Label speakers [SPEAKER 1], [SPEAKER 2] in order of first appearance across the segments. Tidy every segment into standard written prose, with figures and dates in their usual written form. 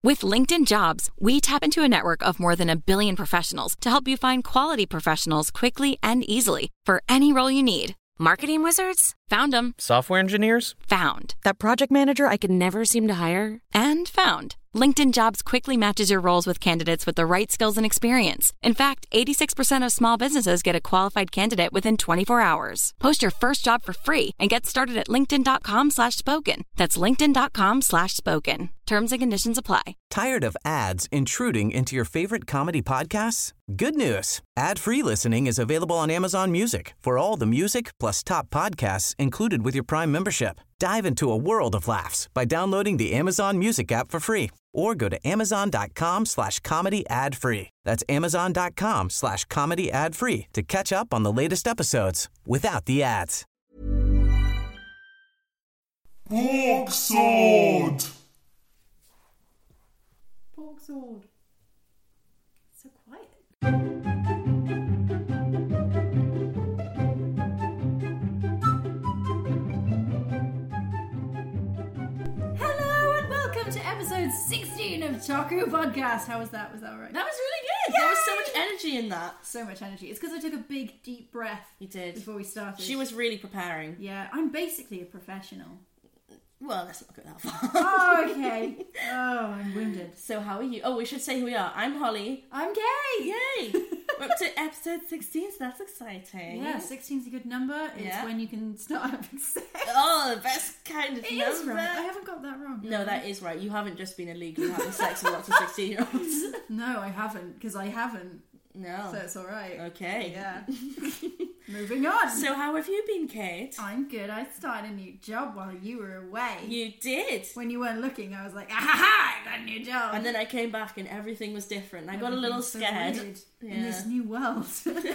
[SPEAKER 1] With LinkedIn Jobs, we tap into a network of more than 1 billion professionals to help you find quality professionals quickly and easily for any role you need. Marketing wizards? Found them.
[SPEAKER 2] Software engineers?
[SPEAKER 1] Found. That project manager I could never seem to hire? And found. LinkedIn Jobs quickly matches your roles with candidates with the right skills and experience. In fact, 86% of small businesses get a qualified candidate within 24 hours. Post your first job for free and get started at linkedin.com/spoken. That's linkedin.com/spoken. Terms and conditions apply.
[SPEAKER 3] Tired of ads intruding into your favorite comedy podcasts? Good news. Ad-free listening is available on Amazon Music for all the music plus top podcasts included with your Prime membership. Dive into a world of laughs by downloading the Amazon Music app for free or go to amazon.com/comedy ad-free. That's amazon.com/comedy ad-free to catch up on the latest episodes without the ads.
[SPEAKER 4] Porksword!
[SPEAKER 5] Porksword. So quiet. Hello and welcome to episode 16 of Taco Podcast. How was that? Was that all right?
[SPEAKER 6] That was really good.
[SPEAKER 5] Yay!
[SPEAKER 6] There was so much energy in that.
[SPEAKER 5] So much energy. It's because I took a big, deep breath.
[SPEAKER 6] You did.
[SPEAKER 5] Before we started.
[SPEAKER 6] She was really preparing.
[SPEAKER 5] Yeah, I'm basically a professional.
[SPEAKER 6] Well, let's not go that far.
[SPEAKER 5] Oh, okay. Oh, I'm wounded.
[SPEAKER 6] So how are you? Oh, we should say who we are. I'm Holly.
[SPEAKER 5] I'm gay!
[SPEAKER 6] Yay! We're up to episode 16, so that's exciting.
[SPEAKER 5] Yeah, 16's a good number. It's
[SPEAKER 6] Yeah.
[SPEAKER 5] when you can start having sex.
[SPEAKER 6] Oh, the best kind of
[SPEAKER 5] It
[SPEAKER 6] number.
[SPEAKER 5] is right. I haven't got that wrong.
[SPEAKER 6] No, that is right. You haven't just been illegally having sex with lots of 16-year-olds.
[SPEAKER 5] No, I haven't, because I haven't.
[SPEAKER 6] No.
[SPEAKER 5] So it's alright.
[SPEAKER 6] Okay.
[SPEAKER 5] Yeah. Moving on.
[SPEAKER 6] So how have you been, Kate?
[SPEAKER 5] I'm good. I started a new job while you were away.
[SPEAKER 6] You did.
[SPEAKER 5] When you weren't looking, I was like, ah, I got a new job.
[SPEAKER 6] And then I came back and everything was different. I got a little
[SPEAKER 5] Everything's so
[SPEAKER 6] scared.
[SPEAKER 5] weird in
[SPEAKER 6] Yeah.
[SPEAKER 5] this new world.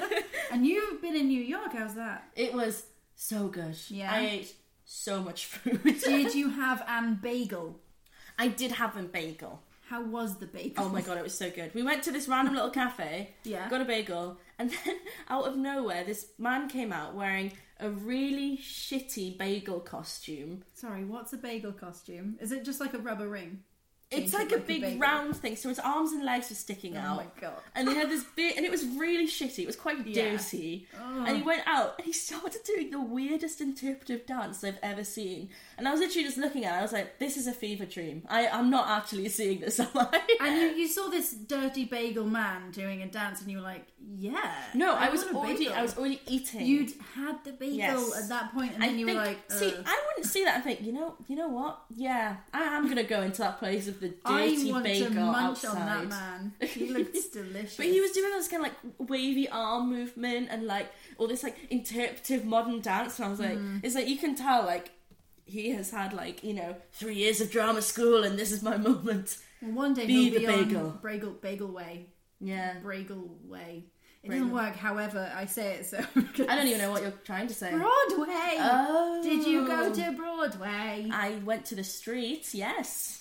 [SPEAKER 5] And you've been in New York. How's that?
[SPEAKER 6] It was so good.
[SPEAKER 5] Yeah.
[SPEAKER 6] I ate so much food.
[SPEAKER 5] Did you have an bagel?
[SPEAKER 6] I did have a bagel.
[SPEAKER 5] How was the bagel?
[SPEAKER 6] Oh my god, it was so good. We went to this random little cafe,
[SPEAKER 5] Yeah.
[SPEAKER 6] got a bagel, and then out of nowhere, this man came out wearing a really shitty bagel costume.
[SPEAKER 5] Sorry, what's a bagel costume? Is it just like a rubber ring?
[SPEAKER 6] It's
[SPEAKER 5] Painted
[SPEAKER 6] like a big
[SPEAKER 5] bagel?
[SPEAKER 6] round thing, so his arms and legs were sticking
[SPEAKER 5] Oh
[SPEAKER 6] out.
[SPEAKER 5] my god.
[SPEAKER 6] And he had this bit, and it was really shitty. It was quite
[SPEAKER 5] Yeah.
[SPEAKER 6] dirty.
[SPEAKER 5] Oh.
[SPEAKER 6] And he went out, and he started doing the weirdest interpretive dance I've ever seen. And I was literally just looking at it, I was like, this is a fever dream. I'm not actually seeing this, am I?
[SPEAKER 5] And you saw this dirty bagel man doing a dance, and you were like, "Yeah."
[SPEAKER 6] No, I was
[SPEAKER 5] want a
[SPEAKER 6] already
[SPEAKER 5] bagel.
[SPEAKER 6] eating.
[SPEAKER 5] You'd had the bagel
[SPEAKER 6] Yes.
[SPEAKER 5] at that point, and then you were like,
[SPEAKER 6] see,
[SPEAKER 5] "Ugh."
[SPEAKER 6] I wouldn't see that and think, you know what? Yeah, I am gonna go into that place of the dirty
[SPEAKER 5] I want
[SPEAKER 6] bagel
[SPEAKER 5] to munch
[SPEAKER 6] outside.
[SPEAKER 5] on that man. He looks delicious.
[SPEAKER 6] But he was doing this kind of like wavy arm movement and like all this like interpretive modern dance, and I was like, it's like you can tell like he has had like 3 years of drama school, and this is my moment.
[SPEAKER 5] Well, one day
[SPEAKER 6] Be
[SPEAKER 5] he'll
[SPEAKER 6] the
[SPEAKER 5] be
[SPEAKER 6] bagel.
[SPEAKER 5] on Bagel Way.
[SPEAKER 6] Yeah,
[SPEAKER 5] Bagel Way. It
[SPEAKER 6] Bagel.
[SPEAKER 5] doesn't work. However, I say it so.
[SPEAKER 6] I don't even know what you're trying to say.
[SPEAKER 5] Broadway.
[SPEAKER 6] Oh,
[SPEAKER 5] Did you go to Broadway?
[SPEAKER 6] I went to the streets. Yes.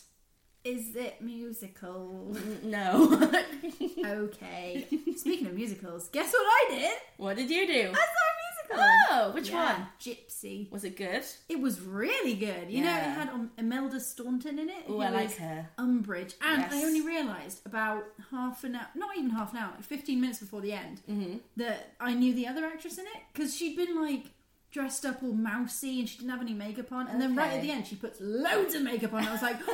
[SPEAKER 5] Is it musical?
[SPEAKER 6] No.
[SPEAKER 5] Okay. Speaking of musicals, guess what I did?
[SPEAKER 6] What did you do?
[SPEAKER 5] I saw a musical.
[SPEAKER 6] Oh, which
[SPEAKER 5] Yeah,
[SPEAKER 6] one?
[SPEAKER 5] Gypsy.
[SPEAKER 6] Was it good?
[SPEAKER 5] It was really good. You know, it
[SPEAKER 6] Yeah.
[SPEAKER 5] had Imelda Staunton in it.
[SPEAKER 6] Oh,
[SPEAKER 5] who
[SPEAKER 6] I like
[SPEAKER 5] is
[SPEAKER 6] her.
[SPEAKER 5] Umbridge. And
[SPEAKER 6] Yes.
[SPEAKER 5] I only realised about half an hour, not even half an hour, like 15 minutes before the end, that I knew the other actress in it. Because she'd been like dressed up all mousy and she didn't have any makeup on. And then right at
[SPEAKER 6] Okay.
[SPEAKER 5] the end, she puts loads of makeup on. I was like, it's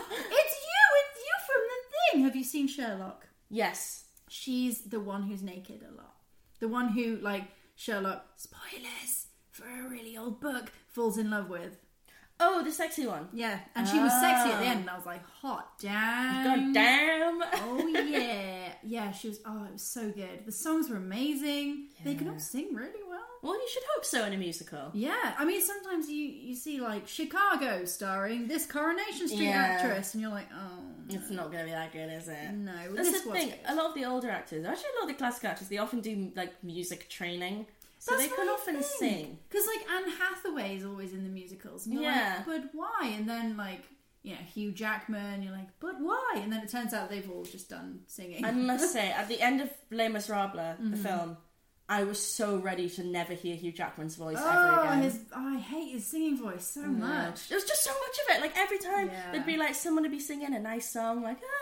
[SPEAKER 5] you from the thing. Have you seen Sherlock?
[SPEAKER 6] Yes.
[SPEAKER 5] She's the one who's naked a lot. The one who, like, Sherlock, spoilers for a really old book, falls in love with.
[SPEAKER 6] Oh, the sexy one.
[SPEAKER 5] Yeah, and she was sexy at the end, and I was like, hot damn.
[SPEAKER 6] God damn.
[SPEAKER 5] Oh, yeah. Yeah, she was, it was so good. The songs were amazing. They can all sing really well.
[SPEAKER 6] Well, you should hope so in a musical.
[SPEAKER 5] Yeah, I mean, sometimes you see, like, Chicago starring this Coronation Street
[SPEAKER 6] Yeah.
[SPEAKER 5] actress, and you're like, oh,
[SPEAKER 6] It's not going to be that good, is it?
[SPEAKER 5] no.
[SPEAKER 6] That's
[SPEAKER 5] this
[SPEAKER 6] the
[SPEAKER 5] was
[SPEAKER 6] thing.
[SPEAKER 5] good.
[SPEAKER 6] A lot of the older actors, actually a lot of the classic actors, they often do, like, music training. So
[SPEAKER 5] That's
[SPEAKER 6] they can
[SPEAKER 5] what I
[SPEAKER 6] often
[SPEAKER 5] think.
[SPEAKER 6] sing.
[SPEAKER 5] Because, like, Anne Hathaway is always in the musicals. And you're
[SPEAKER 6] Yeah.
[SPEAKER 5] like, but why? And then, like, Hugh Jackman, you're like, but why? And then it turns out they've all just done singing.
[SPEAKER 6] I must say, at the end of Les Miserables, the film, I was so ready to never hear Hugh Jackman's voice ever again.
[SPEAKER 5] I hate his singing voice so much.
[SPEAKER 6] There was just so much of it. Like, every time
[SPEAKER 5] Yeah.
[SPEAKER 6] there'd be, like, someone would be singing a nice song, like,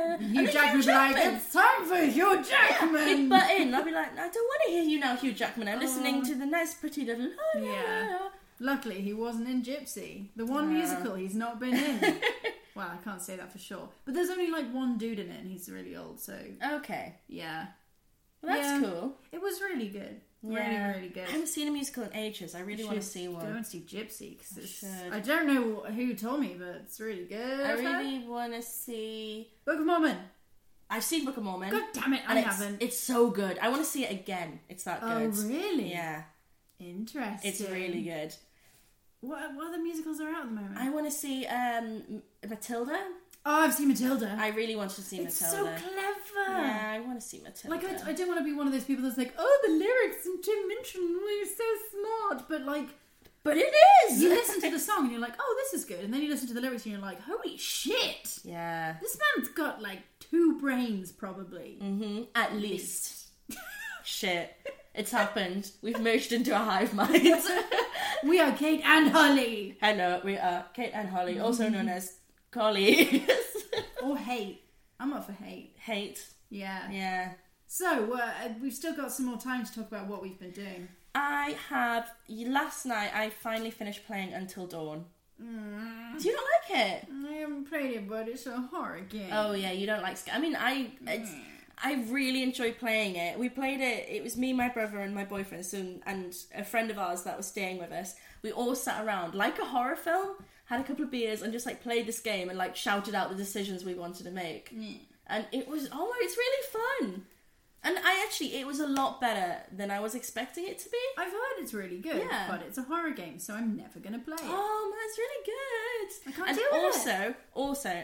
[SPEAKER 5] Hugh Jackman would be like, it's time for Hugh Jackman.
[SPEAKER 6] He'd butt in. I'd be like, I don't want to hear you now, Hugh Jackman. I'm listening to the nice, pretty little.
[SPEAKER 5] Yeah. Luckily, he wasn't in Gypsy, the one musical he's not been in. Well, I can't say that for sure, but there's only like one dude in it, and he's really old. So
[SPEAKER 6] okay,
[SPEAKER 5] yeah,
[SPEAKER 6] well, that's cool.
[SPEAKER 5] It was really good.
[SPEAKER 6] Yeah.
[SPEAKER 5] Really good.
[SPEAKER 6] I haven't seen a musical in ages. I really want to see one.
[SPEAKER 5] Go and see Gypsy, because I don't know who told me, but it's really good.
[SPEAKER 6] I really want to see
[SPEAKER 5] Book of Mormon.
[SPEAKER 6] I've seen Book of Mormon.
[SPEAKER 5] God damn it, I haven't.
[SPEAKER 6] It's so good. I want to see it again. It's that good.
[SPEAKER 5] Oh, really?
[SPEAKER 6] Yeah.
[SPEAKER 5] Interesting.
[SPEAKER 6] It's really good.
[SPEAKER 5] What other musicals are out at the moment?
[SPEAKER 6] I want to see Matilda.
[SPEAKER 5] Oh, I've seen Matilda.
[SPEAKER 6] I really want to see
[SPEAKER 5] it's
[SPEAKER 6] Matilda.
[SPEAKER 5] It's so clever.
[SPEAKER 6] Yeah, I want to see Matilda.
[SPEAKER 5] Like, I don't want to be one of those people that's like, oh, the lyrics and Tim Minchin, you're so smart. But it is! You listen to the song and you're like, oh, this is good. And then you listen to the lyrics and you're like, holy shit!
[SPEAKER 6] Yeah.
[SPEAKER 5] This man's got like 2 brains, probably.
[SPEAKER 6] Mm-hmm. At least. Shit. It's happened. We've merged into a hive mind.
[SPEAKER 5] We are Kate and Holly.
[SPEAKER 6] Hello, we are Kate and Holly, also known as colleagues.
[SPEAKER 5] Or hate. I'm up for hate.
[SPEAKER 6] Hate.
[SPEAKER 5] Yeah.
[SPEAKER 6] Yeah.
[SPEAKER 5] So, we've still got some more time to talk about what we've been doing.
[SPEAKER 6] Last night I finally finished playing Until Dawn. Do you not like it?
[SPEAKER 5] I haven't played it, but it's a horror game.
[SPEAKER 6] Oh yeah, you don't like I mean, I really enjoyed playing it. We played it. It was me, my brother, and my boyfriend, and a friend of ours that was staying with us. We all sat around like a horror film, had a couple of beers, and just like played this game and like shouted out the decisions we wanted to make. And it was it's really fun. And it was a lot better than I was expecting it to be.
[SPEAKER 5] I've heard it's really good, but it's a horror game, so I'm never going to play it.
[SPEAKER 6] Oh, that's really good.
[SPEAKER 5] I can't deal with it.
[SPEAKER 6] Also,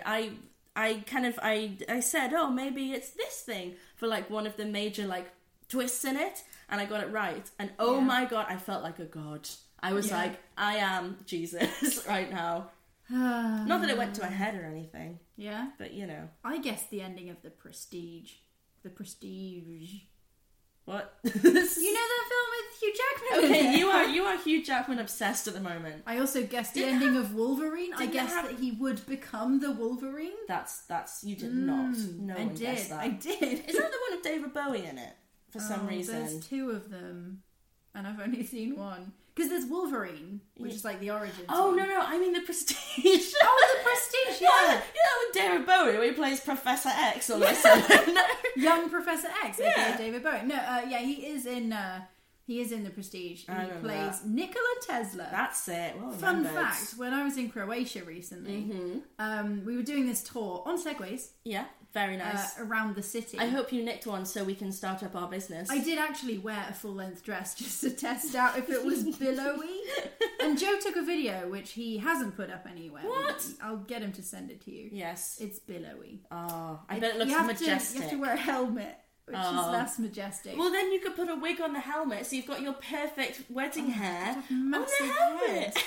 [SPEAKER 6] I said, oh, maybe it's this thing for like one of the major like twists in it, and I got it right. And oh my god, I felt like a god. I was like, I am Jesus right now. Not that it went to my head or anything.
[SPEAKER 5] Yeah?
[SPEAKER 6] But you know.
[SPEAKER 5] I guess the ending of The Prestige. The Prestige.
[SPEAKER 6] What?
[SPEAKER 5] You know that film with Hugh Jackman?
[SPEAKER 6] Okay, you are Hugh Jackman obsessed at the moment.
[SPEAKER 5] I also guessed the ending of Wolverine. I guessed that he would become the Wolverine.
[SPEAKER 6] That's you did not. No one guessed that.
[SPEAKER 5] I did.
[SPEAKER 6] Is that the one with David Bowie in it? For some reason.
[SPEAKER 5] There's 2 of them, and I've only seen one. Because there's Wolverine, which is like the origins.
[SPEAKER 6] Oh,
[SPEAKER 5] one.
[SPEAKER 6] no, I mean The Prestige.
[SPEAKER 5] Oh, The Prestige, yeah.
[SPEAKER 6] With David Bowie, where he plays Professor X all of a sudden.
[SPEAKER 5] Young Professor X, aka David Bowie. No, he is in The Prestige. He plays Nikola Tesla.
[SPEAKER 6] That's it. Well
[SPEAKER 5] Fun fact, when I was in Croatia recently, we were doing this tour on Segways.
[SPEAKER 6] Yeah, very nice.
[SPEAKER 5] Around the city.
[SPEAKER 6] I hope you nicked one so we can start up our business.
[SPEAKER 5] I did actually wear a full-length dress just to test out if it was billowy. And Joe took a video, which he hasn't put up anywhere.
[SPEAKER 6] What?
[SPEAKER 5] I'll get him to send it to you.
[SPEAKER 6] Yes.
[SPEAKER 5] It's billowy.
[SPEAKER 6] Oh, I bet it looks majestic.
[SPEAKER 5] You have to wear a helmet, which is less majestic.
[SPEAKER 6] Well, then you could put a wig on the helmet, so you've got your perfect wedding hair on the
[SPEAKER 5] massive
[SPEAKER 6] helmet.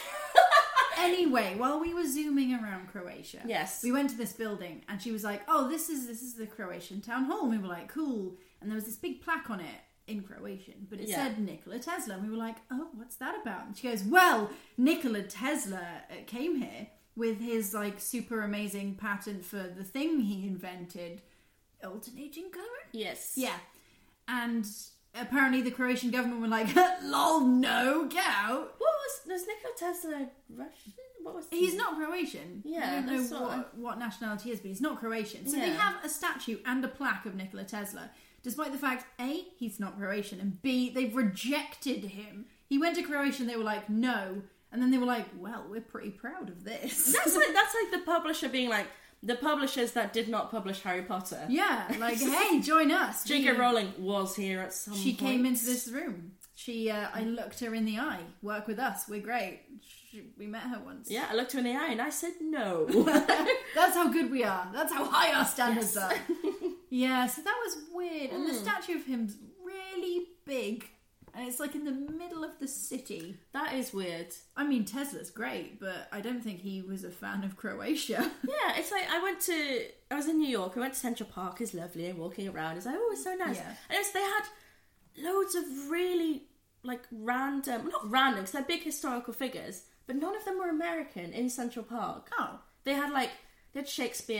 [SPEAKER 5] Anyway, while we were zooming around Croatia,
[SPEAKER 6] yes,
[SPEAKER 5] we went to this building, and she was like, "Oh, this is the Croatian town hall." And we were like, "Cool." And there was this big plaque on it in Croatian, but it said Nikola Tesla. And we were like, "Oh, what's that about?" And she goes, "Well, Nikola Tesla came here with his like super amazing patent for the thing he invented, alternating current."
[SPEAKER 6] Yes.
[SPEAKER 5] Yeah, and apparently the Croatian government were like, "Lol, no, get out."
[SPEAKER 6] Was Nikola Tesla Russian? What was
[SPEAKER 5] He's not Croatian.
[SPEAKER 6] Yeah,
[SPEAKER 5] I don't know what nationality he is, but he's not Croatian. So they have a statue and a plaque of Nikola Tesla, despite the fact, A, he's not Croatian, and B, they've rejected him. He went to Croatia and they were like, no. And then they were like, well, we're pretty proud of this.
[SPEAKER 6] That's like the publisher being like, the publishers that did not publish Harry Potter.
[SPEAKER 5] Yeah, like, hey, join us.
[SPEAKER 6] J.K. Rowling was here at some point.
[SPEAKER 5] She came into this room. I looked her in the eye. Work with us. We're great. We met her once.
[SPEAKER 6] Yeah, I looked her in the eye and I said no.
[SPEAKER 5] That's how good we are. That's how high our standards are. Yeah, so that was weird. And the statue of him's really big. And it's like in the middle of the city.
[SPEAKER 6] That is weird.
[SPEAKER 5] I mean, Tesla's great, but I don't think he was a fan of Croatia.
[SPEAKER 6] Yeah, it's like I was in New York. I went to Central Park. It's lovely and walking around. It's like, oh, it's so nice.
[SPEAKER 5] Yeah.
[SPEAKER 6] And they had loads of really like not random, because they're big historical figures, but none of them were American in Central Park.
[SPEAKER 5] Oh.
[SPEAKER 6] They had Shakespeare,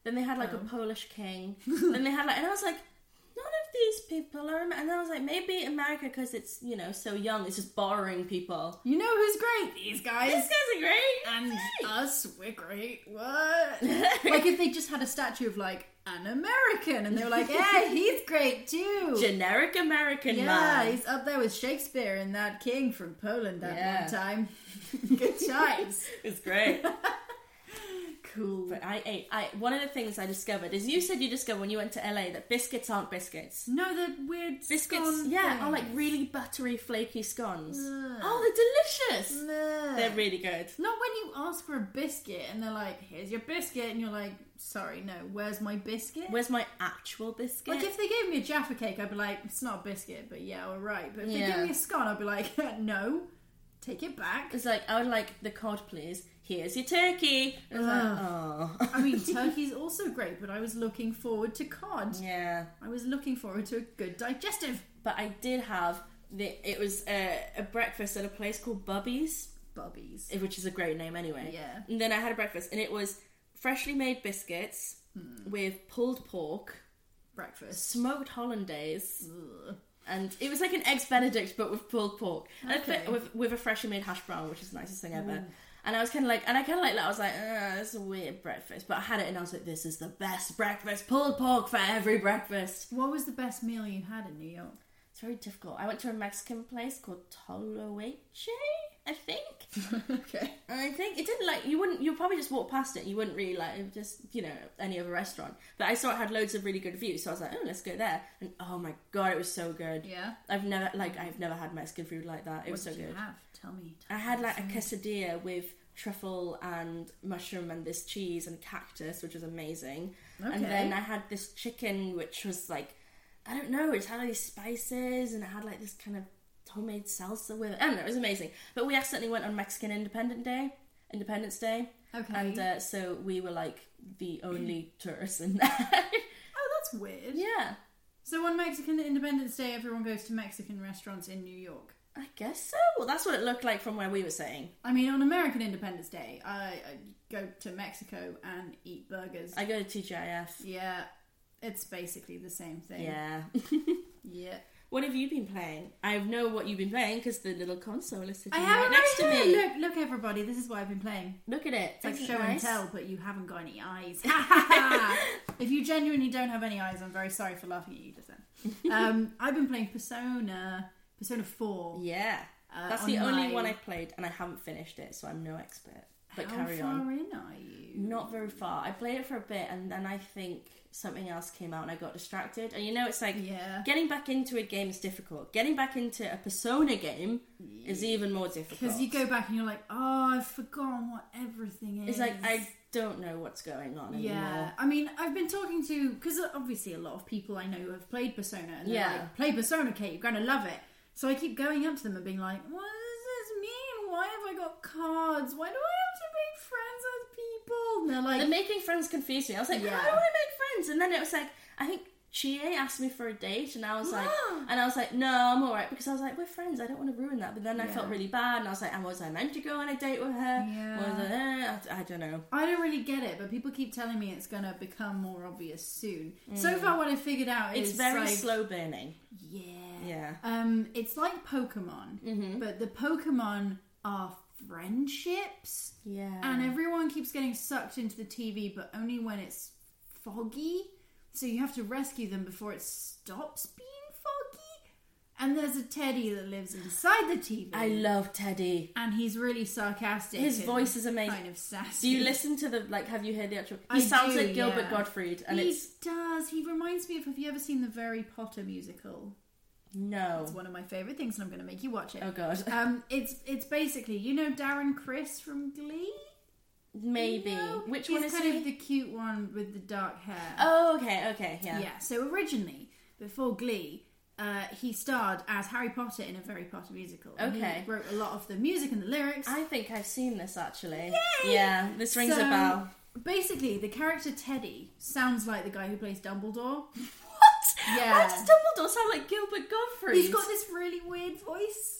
[SPEAKER 6] Then they had like a Polish king. Then they had like, and I was like, none of these people are. And then I was like, maybe America, because it's, you know, so young, it's just borrowing people.
[SPEAKER 5] You know who's great? These guys.
[SPEAKER 6] These guys are great.
[SPEAKER 5] And us, we're great. What? Like if they just had a statue of like an American, and they were like, "Yeah, he's great too."
[SPEAKER 6] Generic American man.
[SPEAKER 5] Yeah, he's up there with Shakespeare and that king from Poland that one time. Good times.
[SPEAKER 6] It's great.
[SPEAKER 5] Cool.
[SPEAKER 6] But one of the things I discovered is you said you discovered when you went to LA that biscuits aren't biscuits.
[SPEAKER 5] No, the weird
[SPEAKER 6] biscuits,
[SPEAKER 5] scone
[SPEAKER 6] are like really buttery, flaky scones.
[SPEAKER 5] Ugh.
[SPEAKER 6] Oh, they're delicious.
[SPEAKER 5] Ugh.
[SPEAKER 6] They're really good.
[SPEAKER 5] Not when you ask for a biscuit and they're like, "Here's your biscuit," and you're like, "Sorry, no. Where's my biscuit?
[SPEAKER 6] Where's my actual biscuit?"
[SPEAKER 5] Like if they gave me a Jaffa cake, I'd be like, "It's not a biscuit," but yeah, all right. But if they gave me a scone, I'd be like, "No, take it back."
[SPEAKER 6] It's like, I would like the cod, please. Here's your turkey. And it's like, oh.
[SPEAKER 5] I mean, turkey's also great, but I was looking forward to cod.
[SPEAKER 6] Yeah.
[SPEAKER 5] I was looking forward to a good digestive.
[SPEAKER 6] But I did have it was a breakfast at a place called Bubby's, which is a great name anyway.
[SPEAKER 5] Yeah.
[SPEAKER 6] And then I had a breakfast, and it was freshly made biscuits with pulled pork,
[SPEAKER 5] Breakfast.
[SPEAKER 6] smoked hollandaise.
[SPEAKER 5] Ugh.
[SPEAKER 6] And it was like an eggs Benedict, but with pulled pork.
[SPEAKER 5] Okay.
[SPEAKER 6] And with a freshly made hash brown, which is the nicest thing ever. And I was kind of like, I was like, this is a weird breakfast. But I had it, and I was like, this is the best breakfast. Pulled pork for every breakfast.
[SPEAKER 5] What was the best meal you had in New York?
[SPEAKER 6] It's very difficult. I went to a Mexican place called Toloeche, I think.
[SPEAKER 5] Okay.
[SPEAKER 6] And I think it didn't you'd probably just walk past it. You wouldn't really just, any other restaurant. But I saw it had loads of really good reviews. So I was like, oh, let's go there. And oh my God, it was so good.
[SPEAKER 5] Yeah.
[SPEAKER 6] I've never had Mexican food like that. It was so good.
[SPEAKER 5] What did you have? Tell me.
[SPEAKER 6] I had like a quesadilla with truffle and mushroom and this cheese and cactus, which was amazing. Okay. And then I had this chicken, which was like, I don't know, it had all these spices and it had like this kind of homemade salsa with it. I don't know, it was amazing. But we accidentally went on Mexican Independence Day. Okay. And so we were like the only tourists in there.
[SPEAKER 5] Oh, that's weird.
[SPEAKER 6] Yeah.
[SPEAKER 5] So on Mexican Independence Day, everyone goes to Mexican restaurants in New York?
[SPEAKER 6] I guess so. Well, that's what it looked like from where we were sitting.
[SPEAKER 5] I mean, on American Independence Day, I go to Mexico and eat burgers.
[SPEAKER 6] I go to TGIF.
[SPEAKER 5] Yeah. It's basically the same thing.
[SPEAKER 6] Yeah.
[SPEAKER 5] Yeah.
[SPEAKER 6] What have you been playing? I know what you've been playing because the little console is sitting
[SPEAKER 5] right
[SPEAKER 6] right next to me.
[SPEAKER 5] Look, everybody. This is what I've been playing.
[SPEAKER 6] Look at it.
[SPEAKER 5] It's like show and tell, but you haven't got any eyes. If you genuinely don't have any eyes, I'm very sorry for laughing at you just then. I've been playing Persona 4.
[SPEAKER 6] Yeah. That's the only one I've played, and I haven't finished it, so I'm no expert. But carry on.
[SPEAKER 5] How far in are you?
[SPEAKER 6] Not very far. I played it for a bit, and then I think something else came out and I got distracted. And it's like, getting back into a game is difficult. Getting back into a Persona game is even more difficult.
[SPEAKER 5] Because you go back and you're like, oh, I've forgotten what everything is.
[SPEAKER 6] It's like, I don't know what's going on anymore.
[SPEAKER 5] Yeah. I mean, I've been talking to, because obviously a lot of people I know have played Persona, and they're like, play Persona, Kate, you're going to love it. So I keep going up to them and being like, what does this mean? Why have I got cards? Why do I have to make friends with people? And they're like...
[SPEAKER 6] The making friends confused me. I was like, how do I make friends? And then it was like, I think Chie asked me for a date, and I was like, no, I'm alright, because I was like, we're friends, I don't want to ruin that. But then I felt really bad, and I was like, was I meant to go on a date with her? Yeah. I don't know.
[SPEAKER 5] I don't really get it, but people keep telling me it's gonna become more obvious soon. So far what I figured out is
[SPEAKER 6] it's very slow burning.
[SPEAKER 5] Yeah. It's like Pokemon, but the Pokemon are friendships. Yeah. And everyone keeps getting sucked into the TV, but only when it's foggy. So you have to rescue them before it stops being foggy. And there's a Teddy that lives inside the TV.
[SPEAKER 6] I love Teddy.
[SPEAKER 5] And he's really sarcastic.
[SPEAKER 6] His voice is amazing.
[SPEAKER 5] Kind of sassy.
[SPEAKER 6] Do you listen to have you heard the actual... He sounds like Gilbert Gottfried. And
[SPEAKER 5] he does. He reminds me of, have you ever seen the Harry Potter musical?
[SPEAKER 6] No.
[SPEAKER 5] It's one of my favourite things, and I'm going to make you watch it.
[SPEAKER 6] Oh, God.
[SPEAKER 5] It's basically, Darren Criss from Glee?
[SPEAKER 6] Maybe. Which one is he?
[SPEAKER 5] He's kind of the cute one with the dark hair.
[SPEAKER 6] Oh, okay, yeah.
[SPEAKER 5] Yeah, so originally, before Glee, he starred as Harry Potter in a Harry Potter musical.
[SPEAKER 6] Okay.
[SPEAKER 5] He wrote a lot of the music and the lyrics.
[SPEAKER 6] I think I've seen this, actually.
[SPEAKER 5] Yay!
[SPEAKER 6] Yeah, this rings a bell.
[SPEAKER 5] Basically, the character Teddy sounds like the guy who plays Dumbledore.
[SPEAKER 6] What?
[SPEAKER 5] Yeah.
[SPEAKER 6] Why does Dumbledore sound like Gilbert Gottfried?
[SPEAKER 5] He's got this really weird voice.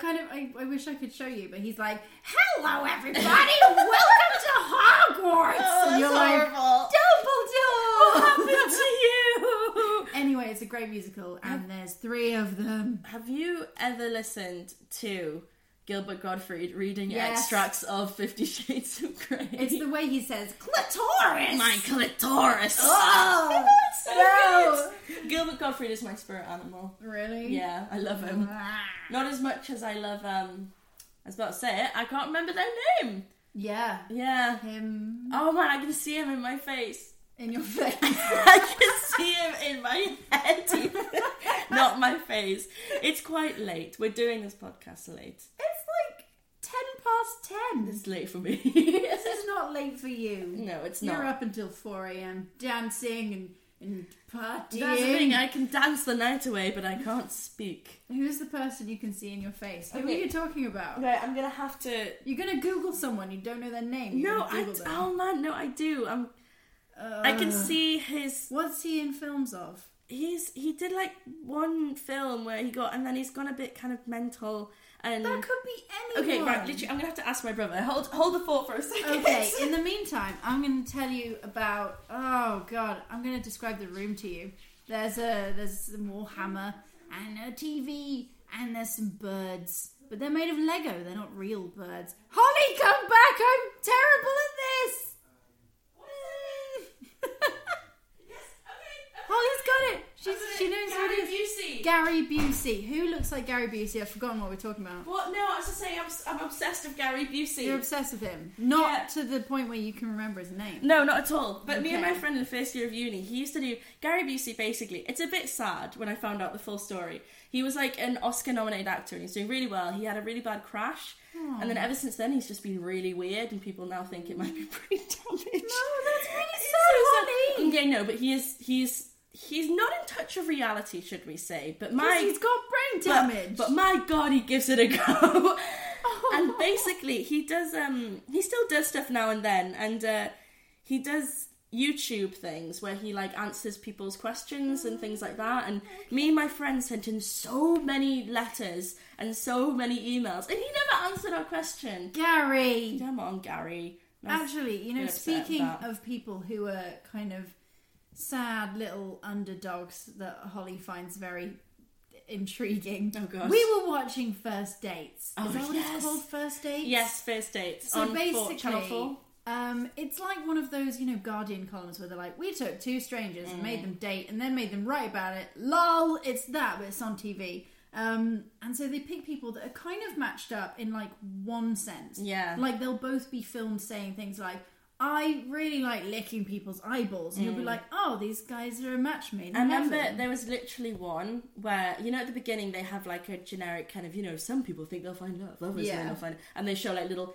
[SPEAKER 5] I wish I could show you, but he's like, hello everybody, welcome to Hogwarts!
[SPEAKER 6] Oh,
[SPEAKER 5] and you're
[SPEAKER 6] horrible.
[SPEAKER 5] like,
[SPEAKER 6] What happened to you?
[SPEAKER 5] Anyway, it's a great musical, and there's 3 of them.
[SPEAKER 6] Have you ever listened to Gilbert Gottfried reading
[SPEAKER 5] Yes.
[SPEAKER 6] extracts of 50 Shades of Grey?
[SPEAKER 5] It's the way he says clitoris.
[SPEAKER 6] My clitoris.
[SPEAKER 5] Oh,
[SPEAKER 6] So
[SPEAKER 5] no.
[SPEAKER 6] good. Gilbert Gottfried is my spirit animal.
[SPEAKER 5] Really?
[SPEAKER 6] Yeah, I love him. Not as much as I love, I was about to say it, I can't remember their name.
[SPEAKER 5] Yeah.
[SPEAKER 6] Yeah.
[SPEAKER 5] Him
[SPEAKER 6] Oh man, I can see him in my face.
[SPEAKER 5] in your face.
[SPEAKER 6] I can see him in my head, even. Not my face. It's quite late. We're doing this podcast late.
[SPEAKER 5] It's like 10 past 10.
[SPEAKER 6] It's late for me.
[SPEAKER 5] This is not late for you.
[SPEAKER 6] No, it's
[SPEAKER 5] You're
[SPEAKER 6] not.
[SPEAKER 5] up until 4 a.m. dancing and partying.
[SPEAKER 6] That's the thing, I can dance the night away, but I can't speak.
[SPEAKER 5] Who's the person you can see in your face? Who are
[SPEAKER 6] Okay.
[SPEAKER 5] you talking about?
[SPEAKER 6] Right, I'm gonna have to...
[SPEAKER 5] You're going to Google someone, you don't know their name. You're
[SPEAKER 6] No,
[SPEAKER 5] gonna Google them.
[SPEAKER 6] oh man, no, I do. I can see his...
[SPEAKER 5] What's he in films of?
[SPEAKER 6] He did like one film where he got, and then he's gone a bit kind of mental, and...
[SPEAKER 5] That could be anyone.
[SPEAKER 6] Okay, right, literally, I'm gonna have to ask my brother. Hold the thought for a second.
[SPEAKER 5] Okay, in the meantime, I'm going to tell you about... Oh, God. I'm going to describe the room to you. There's some Warhammer and a TV and there's some birds. But they're made of Lego. They're not real birds. Holly, come back! I'm terrible at this! Holly's got it! She knows what
[SPEAKER 6] Gary
[SPEAKER 5] it is.
[SPEAKER 6] Busey.
[SPEAKER 5] Gary Busey. Who looks like Gary Busey? I've forgotten what we're talking about.
[SPEAKER 6] What? No, I was just saying I'm obsessed with Gary Busey.
[SPEAKER 5] You're obsessed with him. Not
[SPEAKER 6] Yeah.
[SPEAKER 5] to the point where you can remember his name.
[SPEAKER 6] No, not at all. But me and
[SPEAKER 5] Okay.
[SPEAKER 6] my friend in the first year of uni, he used to do... Gary Busey, basically, it's a bit sad when I found out the full story. He was like an Oscar-nominated actor and he's doing really well. He had a really bad crash. And then ever since then, he's just been really weird and people now think it might be brain damage.
[SPEAKER 5] No, that's really
[SPEAKER 6] It's
[SPEAKER 5] sad,
[SPEAKER 6] so
[SPEAKER 5] Holly.
[SPEAKER 6] sad. Yeah, no, but he's not in touch with reality, should we say. But
[SPEAKER 5] He's got brain damage.
[SPEAKER 6] But my God, he gives it a go. And basically, he does. He still does stuff now and then, and he does YouTube things where he like answers people's questions and things like that. And me and my friend sent him so many letters and so many emails, and he never answered our question.
[SPEAKER 5] Gary.
[SPEAKER 6] Come on, Gary. That's
[SPEAKER 5] Actually, you know,
[SPEAKER 6] been upset with
[SPEAKER 5] speaking
[SPEAKER 6] that.
[SPEAKER 5] of people who are kind of sad little underdogs that Holly finds very intriguing.
[SPEAKER 6] Oh, gosh.
[SPEAKER 5] We were watching First Dates.
[SPEAKER 6] Oh,
[SPEAKER 5] Is that what
[SPEAKER 6] yes.
[SPEAKER 5] it's called? First Dates?
[SPEAKER 6] Yes, first dates
[SPEAKER 5] So
[SPEAKER 6] on
[SPEAKER 5] basically,
[SPEAKER 6] Channel 4.
[SPEAKER 5] It's like one of those, you know, Guardian columns where they're like, we took 2 strangers and made them date and then made them write about it. Lol, it's that, but it's on TV. And so they pick people that are kind of matched up in like one sense.
[SPEAKER 6] Yeah.
[SPEAKER 5] Like they'll both be filmed saying things like, I really like licking people's eyeballs. And you'll be like, oh, these guys are a match made in
[SPEAKER 6] I remember
[SPEAKER 5] heaven.
[SPEAKER 6] there was literally one where, you know, at the beginning they have like a generic kind of, you know, some people think they'll find love, others
[SPEAKER 5] Yeah.
[SPEAKER 6] think they'll find it, and they show like little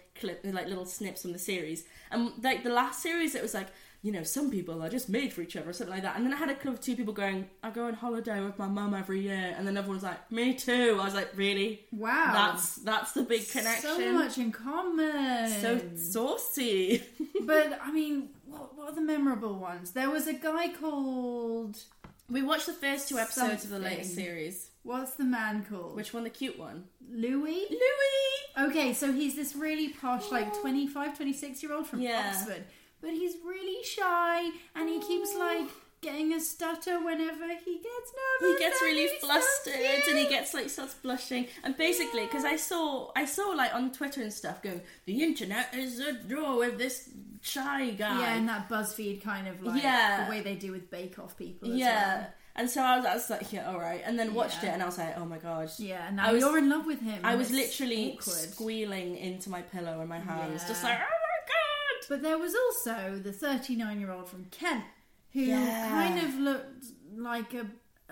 [SPEAKER 6] snips from the series. And like the last series, it was like, you know, some people are just made for each other or something like that. And then I had a clip of 2 people going, I go on holiday with my mum every year, and then everyone's like, me too. I was like, really?
[SPEAKER 5] Wow.
[SPEAKER 6] That's the big connection.
[SPEAKER 5] So much in common.
[SPEAKER 6] So saucy.
[SPEAKER 5] But, I mean, what are the memorable ones? There was a guy called...
[SPEAKER 6] We watched the first 2 episodes of the
[SPEAKER 5] Something.
[SPEAKER 6] latest series.
[SPEAKER 5] What's the man called?
[SPEAKER 6] Which one? The cute one?
[SPEAKER 5] Louis?
[SPEAKER 6] Louis!
[SPEAKER 5] Okay, so he's this really posh, like 25, 26-year-old from
[SPEAKER 6] Yeah.
[SPEAKER 5] Oxford. But he's really shy, and he keeps, like, getting a stutter whenever he gets
[SPEAKER 6] He
[SPEAKER 5] nervous.
[SPEAKER 6] gets
[SPEAKER 5] and
[SPEAKER 6] really
[SPEAKER 5] he's so
[SPEAKER 6] flustered and he
[SPEAKER 5] cute.
[SPEAKER 6] gets like starts blushing, and basically because I saw like on Twitter and stuff going, the internet is a draw with this shy guy.
[SPEAKER 5] Yeah, and that BuzzFeed kind of, like,
[SPEAKER 6] Yeah.
[SPEAKER 5] the way they do with Bake Off people as
[SPEAKER 6] Yeah.
[SPEAKER 5] well.
[SPEAKER 6] And so I was like, yeah, all right, and then watched
[SPEAKER 5] Yeah.
[SPEAKER 6] it and I was like, oh my gosh.
[SPEAKER 5] Yeah, now
[SPEAKER 6] I was-
[SPEAKER 5] you're in love with him.
[SPEAKER 6] I
[SPEAKER 5] and
[SPEAKER 6] was
[SPEAKER 5] it's
[SPEAKER 6] literally
[SPEAKER 5] awkward.
[SPEAKER 6] squealing into my pillow in my hands,
[SPEAKER 5] Yeah.
[SPEAKER 6] just like, oh my god.
[SPEAKER 5] But there was also the 39-year-old from Kent who
[SPEAKER 6] Yeah.
[SPEAKER 5] kind of looked like a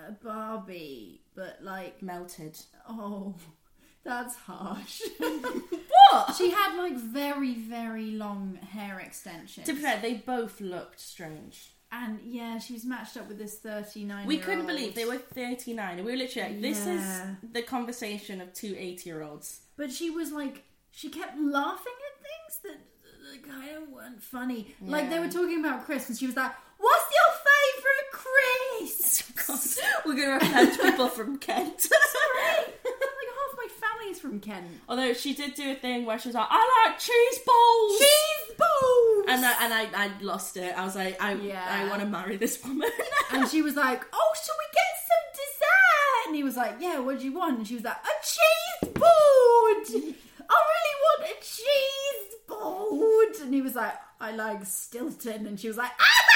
[SPEAKER 5] Barbie, but like,
[SPEAKER 6] Melted.
[SPEAKER 5] oh, that's harsh.
[SPEAKER 6] What?
[SPEAKER 5] She had like very, very long hair extensions.
[SPEAKER 6] To be fair, they both looked strange.
[SPEAKER 5] And yeah, she was matched up with this 39-year-old.
[SPEAKER 6] We couldn't believe they were 39, and we were literally like, this
[SPEAKER 5] Yeah.
[SPEAKER 6] is the conversation of 2 80-year-olds.
[SPEAKER 5] But she was like, she kept laughing at things that kind of weren't funny. Like they
[SPEAKER 6] Yeah.
[SPEAKER 5] were talking about Chris, and she was like, "What's your favourite Chris?"
[SPEAKER 6] We're going to offend people from Kent.
[SPEAKER 5] Sorry, like half my family's from Kent.
[SPEAKER 6] Although she did do a thing where she was like, I like cheese balls!
[SPEAKER 5] Cheese balls.
[SPEAKER 6] And I lost it. I was like, I want to marry this woman.
[SPEAKER 5] And she was like, oh, shall we get some dessert? And he was like, yeah, what do you want? And she was like, a cheese board. I really want a cheese board. And he was like, I like Stilton. And she was like,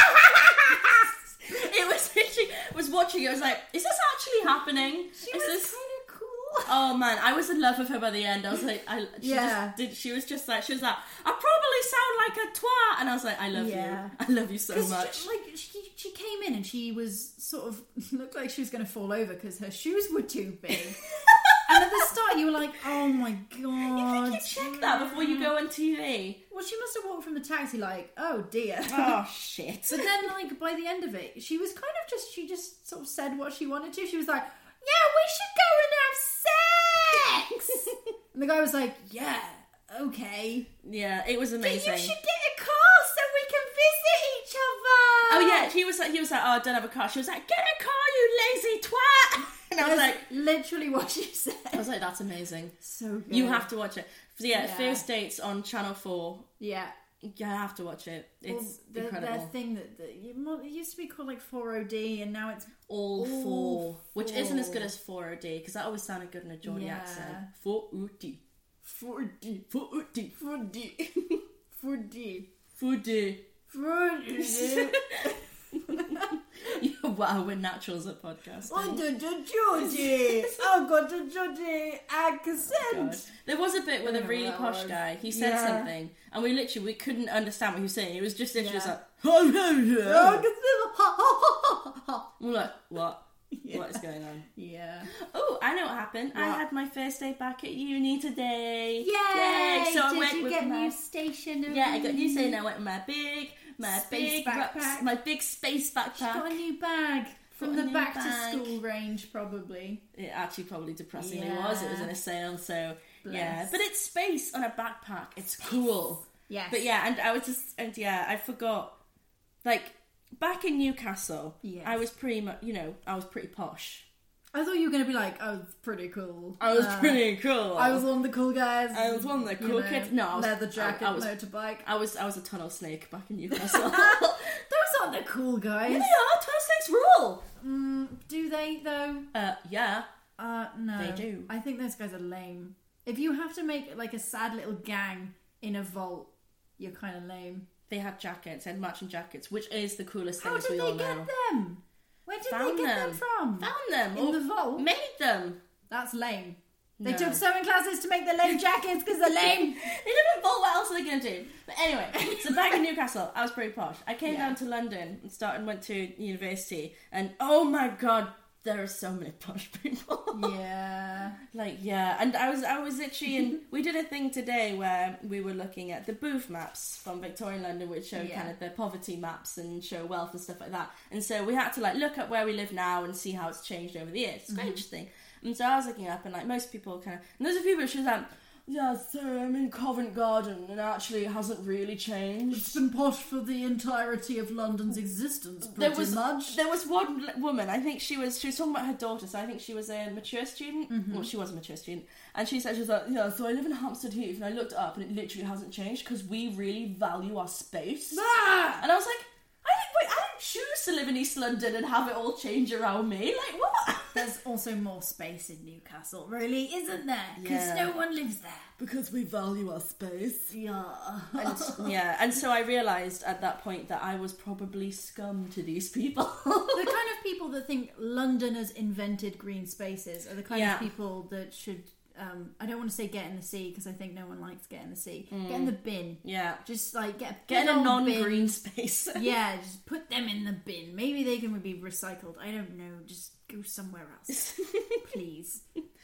[SPEAKER 6] It was literally, was watching it, I was like, is this actually happening?
[SPEAKER 5] She was kind of cool.
[SPEAKER 6] Oh man, I was in love with her by the end. I was like, she was like, I probably sound like a twat. And I was like, I love you. I love you so much.
[SPEAKER 5] She came in and she was sort of, looked like she was going to fall over because her shoes were too big. And at the start you were like, oh my god.
[SPEAKER 6] You think you check that before you go on TV?
[SPEAKER 5] Well, she must have walked from the taxi like, oh dear.
[SPEAKER 6] Oh shit.
[SPEAKER 5] But then like by the end of it, she was kind of she just sort of said what she wanted to. She was like, yeah, we should go and have sex. And the guy was like, yeah, okay.
[SPEAKER 6] Yeah, it was amazing.
[SPEAKER 5] You should get a car so we can visit each other.
[SPEAKER 6] Oh yeah, he was like, oh, I don't have a car. She was like, get a car, you lazy twat. And I was like,
[SPEAKER 5] literally what she said.
[SPEAKER 6] I was like, that's amazing.
[SPEAKER 5] So good.
[SPEAKER 6] You have to watch it. So yeah, First Dates on Channel 4.
[SPEAKER 5] Yeah.
[SPEAKER 6] You have to watch it. It's incredible.
[SPEAKER 5] Their thing it used to be called like 4OD and now it's
[SPEAKER 6] All 4, which isn't as good as 4OD because that always sounded good in a Geordie accent. 4OD. 4D. 4OD. 4D. 4D. 4D. 4D. Wow, we're naturals at podcasting.
[SPEAKER 5] Oh, the Geordie. I got the Geordie accent.
[SPEAKER 6] There was a bit with a really posh guy. He said something, and we couldn't understand what he was saying. It was just literally like, we're like, what? Yeah. What is going on?
[SPEAKER 5] Yeah.
[SPEAKER 6] Oh, I know what happened. What? I had my first day back at uni today.
[SPEAKER 5] Yay!
[SPEAKER 6] So I
[SPEAKER 5] Did
[SPEAKER 6] went
[SPEAKER 5] you
[SPEAKER 6] with
[SPEAKER 5] get new stationery?
[SPEAKER 6] Yeah, I got new stationery. I went with my big
[SPEAKER 5] backpack.
[SPEAKER 6] My big space backpack.
[SPEAKER 5] She got a new bag from the back to school range, probably.
[SPEAKER 6] It actually probably depressingly was. It was in a sale, so yeah. But it's space on a backpack. It's cool.
[SPEAKER 5] Yes.
[SPEAKER 6] But yeah, and I was just I forgot, like back in Newcastle, I was pretty much, I was pretty posh.
[SPEAKER 5] I thought you were going to be like, I was pretty cool.
[SPEAKER 6] I was pretty cool.
[SPEAKER 5] I was one of the cool guys.
[SPEAKER 6] I was one of the cool kids. No, I was,
[SPEAKER 5] leather jacket, motorbike.
[SPEAKER 6] I was a tunnel snake back in Newcastle.
[SPEAKER 5] Those aren't the cool guys.
[SPEAKER 6] Yeah, they are. Tunnel snakes rule.
[SPEAKER 5] Do they though?
[SPEAKER 6] Yeah.
[SPEAKER 5] No.
[SPEAKER 6] They do.
[SPEAKER 5] I think those guys are lame. If you have to make like a sad little gang in a vault, you're kind of lame.
[SPEAKER 6] They had jackets, and matching jackets, which is the coolest thing, as we
[SPEAKER 5] How
[SPEAKER 6] all
[SPEAKER 5] did they
[SPEAKER 6] know.
[SPEAKER 5] get them? Where did they get them from?
[SPEAKER 6] Found them.
[SPEAKER 5] In the vault?
[SPEAKER 6] Made them.
[SPEAKER 5] That's lame. They took sewing classes to make the lame jackets because they're lame.
[SPEAKER 6] They live in vault, what else are they going to do? But anyway, so back in Newcastle, I was pretty posh. I came down to London and went to university, and oh my god, there are so many posh people.
[SPEAKER 5] Yeah.
[SPEAKER 6] And I was literally in, we did a thing today where we were looking at the booth maps from Victorian London, which show kind of the poverty maps and show wealth and stuff like that. And so we had to look at where we live now and see how it's changed over the years. It's quite interesting. And so I was looking up, and most people and there's a few people, she was like, yeah, so I'm in Covent Garden, and actually it hasn't really changed.
[SPEAKER 5] It's been posh for the entirety of London's existence, pretty much.
[SPEAKER 6] There was one woman, I think she was talking about her daughter, so I think she was a mature student. Well, she was a mature student. And she was like, yeah, so I live in Hampstead Heath, and I looked up, and it literally hasn't changed, because we really value our space.
[SPEAKER 5] Ah!
[SPEAKER 6] And I was like, I didn't choose to live in East London and have it all change around me. Like, what?
[SPEAKER 5] There's also more space in Newcastle, really, isn't there? Because no one lives there.
[SPEAKER 6] Because we value our space.
[SPEAKER 5] Yeah.
[SPEAKER 6] And so I realised at that point that I was probably scum to these people.
[SPEAKER 5] The kind of people that think London has invented green spaces are the kind of people that should... I don't want to say get in the sea because I think no one likes get in the sea. Get in the bin.
[SPEAKER 6] Yeah.
[SPEAKER 5] Just get
[SPEAKER 6] in a non-green space.
[SPEAKER 5] Yeah, just put them in the bin. Maybe they can be recycled. I don't know. Just go somewhere else, please.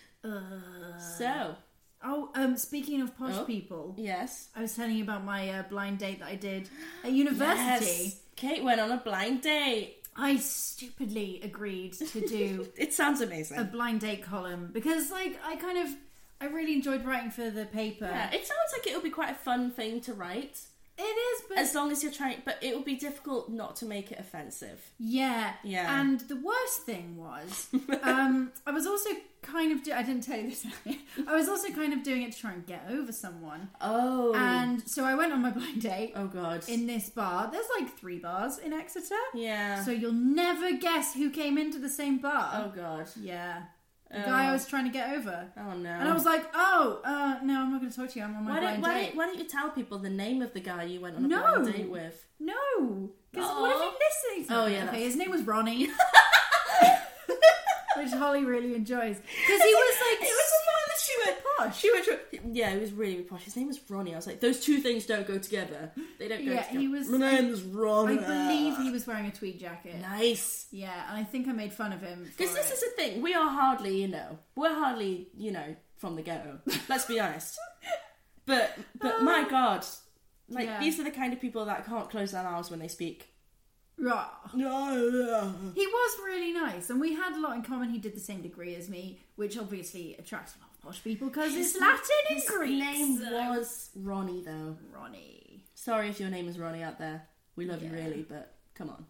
[SPEAKER 6] So.
[SPEAKER 5] Oh, speaking of posh people.
[SPEAKER 6] Yes.
[SPEAKER 5] I was telling you about my blind date that I did at university.
[SPEAKER 6] Yes. Kate went on a blind date.
[SPEAKER 5] I stupidly agreed to do...
[SPEAKER 6] It sounds amazing.
[SPEAKER 5] A blind date column. Because, I really enjoyed writing for the paper.
[SPEAKER 6] Yeah, it sounds like it would be quite a fun thing to write.
[SPEAKER 5] It is, but...
[SPEAKER 6] As long as you're trying... But it would be difficult not to make it offensive.
[SPEAKER 5] Yeah.
[SPEAKER 6] Yeah.
[SPEAKER 5] And the worst thing was, I was also kind of... I didn't tell you this earlier. I was also kind of doing it to try and get over someone.
[SPEAKER 6] Oh.
[SPEAKER 5] And so I went on my blind date.
[SPEAKER 6] Oh, God.
[SPEAKER 5] In this bar. There's like 3 bars in Exeter.
[SPEAKER 6] Yeah.
[SPEAKER 5] So you'll never guess who came into the same bar.
[SPEAKER 6] Oh, God.
[SPEAKER 5] Yeah. The guy I was trying to get over.
[SPEAKER 6] Oh, no.
[SPEAKER 5] And I was like, no, I'm not going to talk to you. I'm on my blind date.
[SPEAKER 6] Why don't you tell people the name of the guy you went on a
[SPEAKER 5] No.
[SPEAKER 6] blind date with?
[SPEAKER 5] No. Because what if he listens?
[SPEAKER 6] Oh, yeah.
[SPEAKER 5] Okay, his name was Ronnie. Which Holly really enjoys. Because he was like...
[SPEAKER 6] It was the one that she went posh. She went... Yeah, he was really posh. His name was Ronnie. I was like, those two things don't go together. They don't go together.
[SPEAKER 5] He was...
[SPEAKER 6] My name's Ronnie.
[SPEAKER 5] I believe he was wearing a tweed jacket.
[SPEAKER 6] Nice.
[SPEAKER 5] Yeah, and I think I made fun of him.
[SPEAKER 6] Because this is the thing. We are hardly, from the ghetto. Let's be honest. But my God. Like, these are the kind of people that can't close their mouths when they speak.
[SPEAKER 5] Right.
[SPEAKER 6] No.
[SPEAKER 5] He was really nice, and we had a lot in common. He did the same degree as me, which obviously attracts a lot of posh people because it's Latin and Greek.
[SPEAKER 6] His name was Ronnie, though.
[SPEAKER 5] Ronnie.
[SPEAKER 6] Sorry if your name is Ronnie out there. We love you really, but come on.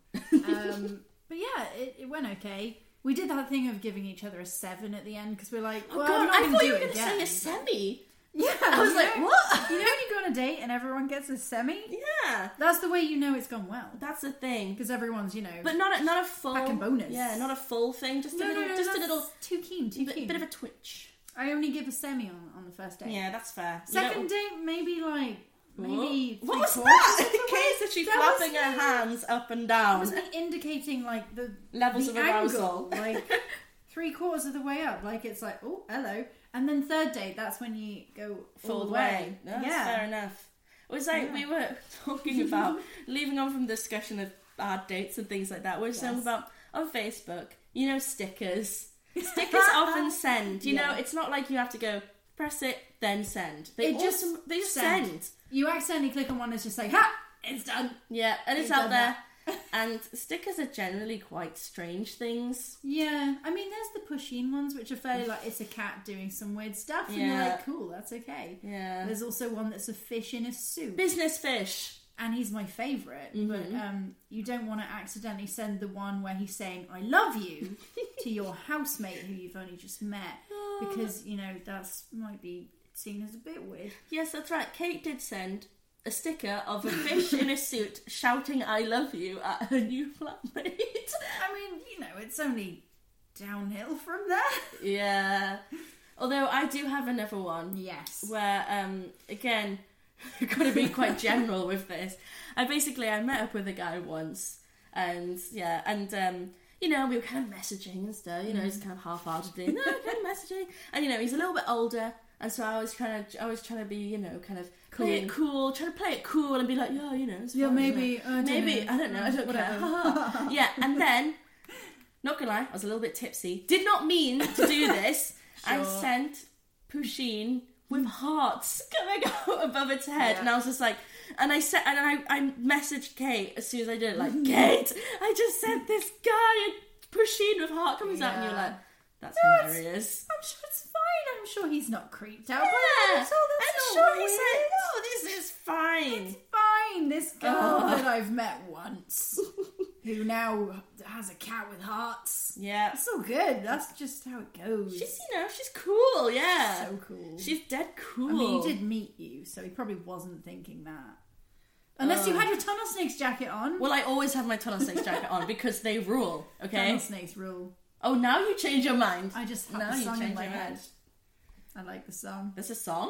[SPEAKER 5] But yeah, it went okay. We did that thing of giving each other a 7 at the end because we're like, well,
[SPEAKER 6] God,
[SPEAKER 5] I'm not
[SPEAKER 6] I
[SPEAKER 5] going
[SPEAKER 6] thought
[SPEAKER 5] to
[SPEAKER 6] you
[SPEAKER 5] do
[SPEAKER 6] were
[SPEAKER 5] it
[SPEAKER 6] going to
[SPEAKER 5] again.
[SPEAKER 6] say a semi.
[SPEAKER 5] Yeah,
[SPEAKER 6] I was like, what?
[SPEAKER 5] You know when you go on a date and everyone gets a semi?
[SPEAKER 6] Yeah.
[SPEAKER 5] That's the way you know it's gone well.
[SPEAKER 6] That's the thing.
[SPEAKER 5] Because everyone's,
[SPEAKER 6] But not a full...
[SPEAKER 5] packing bonus.
[SPEAKER 6] Yeah, not a full thing. Just a little...
[SPEAKER 5] Too keen.
[SPEAKER 6] Bit of a twitch.
[SPEAKER 5] I only give a semi on the first date.
[SPEAKER 6] Yeah, that's fair.
[SPEAKER 5] Second date, maybe like... Maybe
[SPEAKER 6] what was
[SPEAKER 5] 3/4
[SPEAKER 6] that? Kate, is she flapping her hands up and down?
[SPEAKER 5] That was me indicating like the
[SPEAKER 6] levels of
[SPEAKER 5] arousal,
[SPEAKER 6] arousal.
[SPEAKER 5] like 3/4 of the way up. Like it's like, oh, hello. And then third date, that's when you go all the way.
[SPEAKER 6] No, that's fair enough. It was like we were talking about leaving on from the discussion of bad dates and things like that. We were talking about on Facebook, stickers. Stickers often send. You know, it's not like you have to go press it then send. They just send.
[SPEAKER 5] You accidentally click on one, it's just like, ha, it's done.
[SPEAKER 6] Yeah, and it's out there. And stickers are generally quite strange things.
[SPEAKER 5] Yeah, I mean, there's the Pusheen ones, which are fairly like, it's a cat doing some weird stuff, and you're like, cool, that's okay.
[SPEAKER 6] Yeah.
[SPEAKER 5] There's also one that's a fish in a suit.
[SPEAKER 6] Business fish.
[SPEAKER 5] And he's my favourite, but you don't want to accidentally send the one where he's saying, I love you, to your housemate who you've only just met, because, that might be seen as a bit weird.
[SPEAKER 6] Yes, that's right. Kate did send a sticker of a fish in a suit shouting I love you at her new flatmate.
[SPEAKER 5] I mean, it's only downhill from there.
[SPEAKER 6] Yeah. Although I do have another one.
[SPEAKER 5] Yes.
[SPEAKER 6] Where, again, you've got to be quite general with this. I met up with a guy once, and we were kind of messaging and stuff, just kind of half-heartedly, kind of messaging. And, he's a little bit older, and so I was trying to be, kind of play it cool, trying to play it cool and be like, it's fine,
[SPEAKER 5] maybe, I don't know,
[SPEAKER 6] I don't care. Yeah, and then, not gonna lie, I was a little bit tipsy. Did not mean to do this. Sure. And sent Pusheen with hearts coming out above its head, and I was just like, and I messaged Kate as soon as I did it, like, Kate, I just sent this guy a Pusheen with heart coming out, and you're like, that's hilarious.
[SPEAKER 5] I'm sure it's fine. I'm sure he's not creeped out.
[SPEAKER 6] Yeah,
[SPEAKER 5] I'm
[SPEAKER 6] sure he's like, no, this is fine.
[SPEAKER 5] It's fine. This girl that I've met once, who now has a cat with hearts.
[SPEAKER 6] Yeah,
[SPEAKER 5] it's all good. That's just how it goes.
[SPEAKER 6] She's cool. Yeah,
[SPEAKER 5] so cool.
[SPEAKER 6] She's dead cool.
[SPEAKER 5] I mean, he did meet you, so he probably wasn't thinking that. Unless you had your Tunnel Snakes jacket on.
[SPEAKER 6] Well, I always have my Tunnel Snakes jacket on because they rule. Okay,
[SPEAKER 5] Tunnel Snakes rule.
[SPEAKER 6] Oh, now you change your mind.
[SPEAKER 5] I just have the song in my head. I like the song.
[SPEAKER 6] There's a song?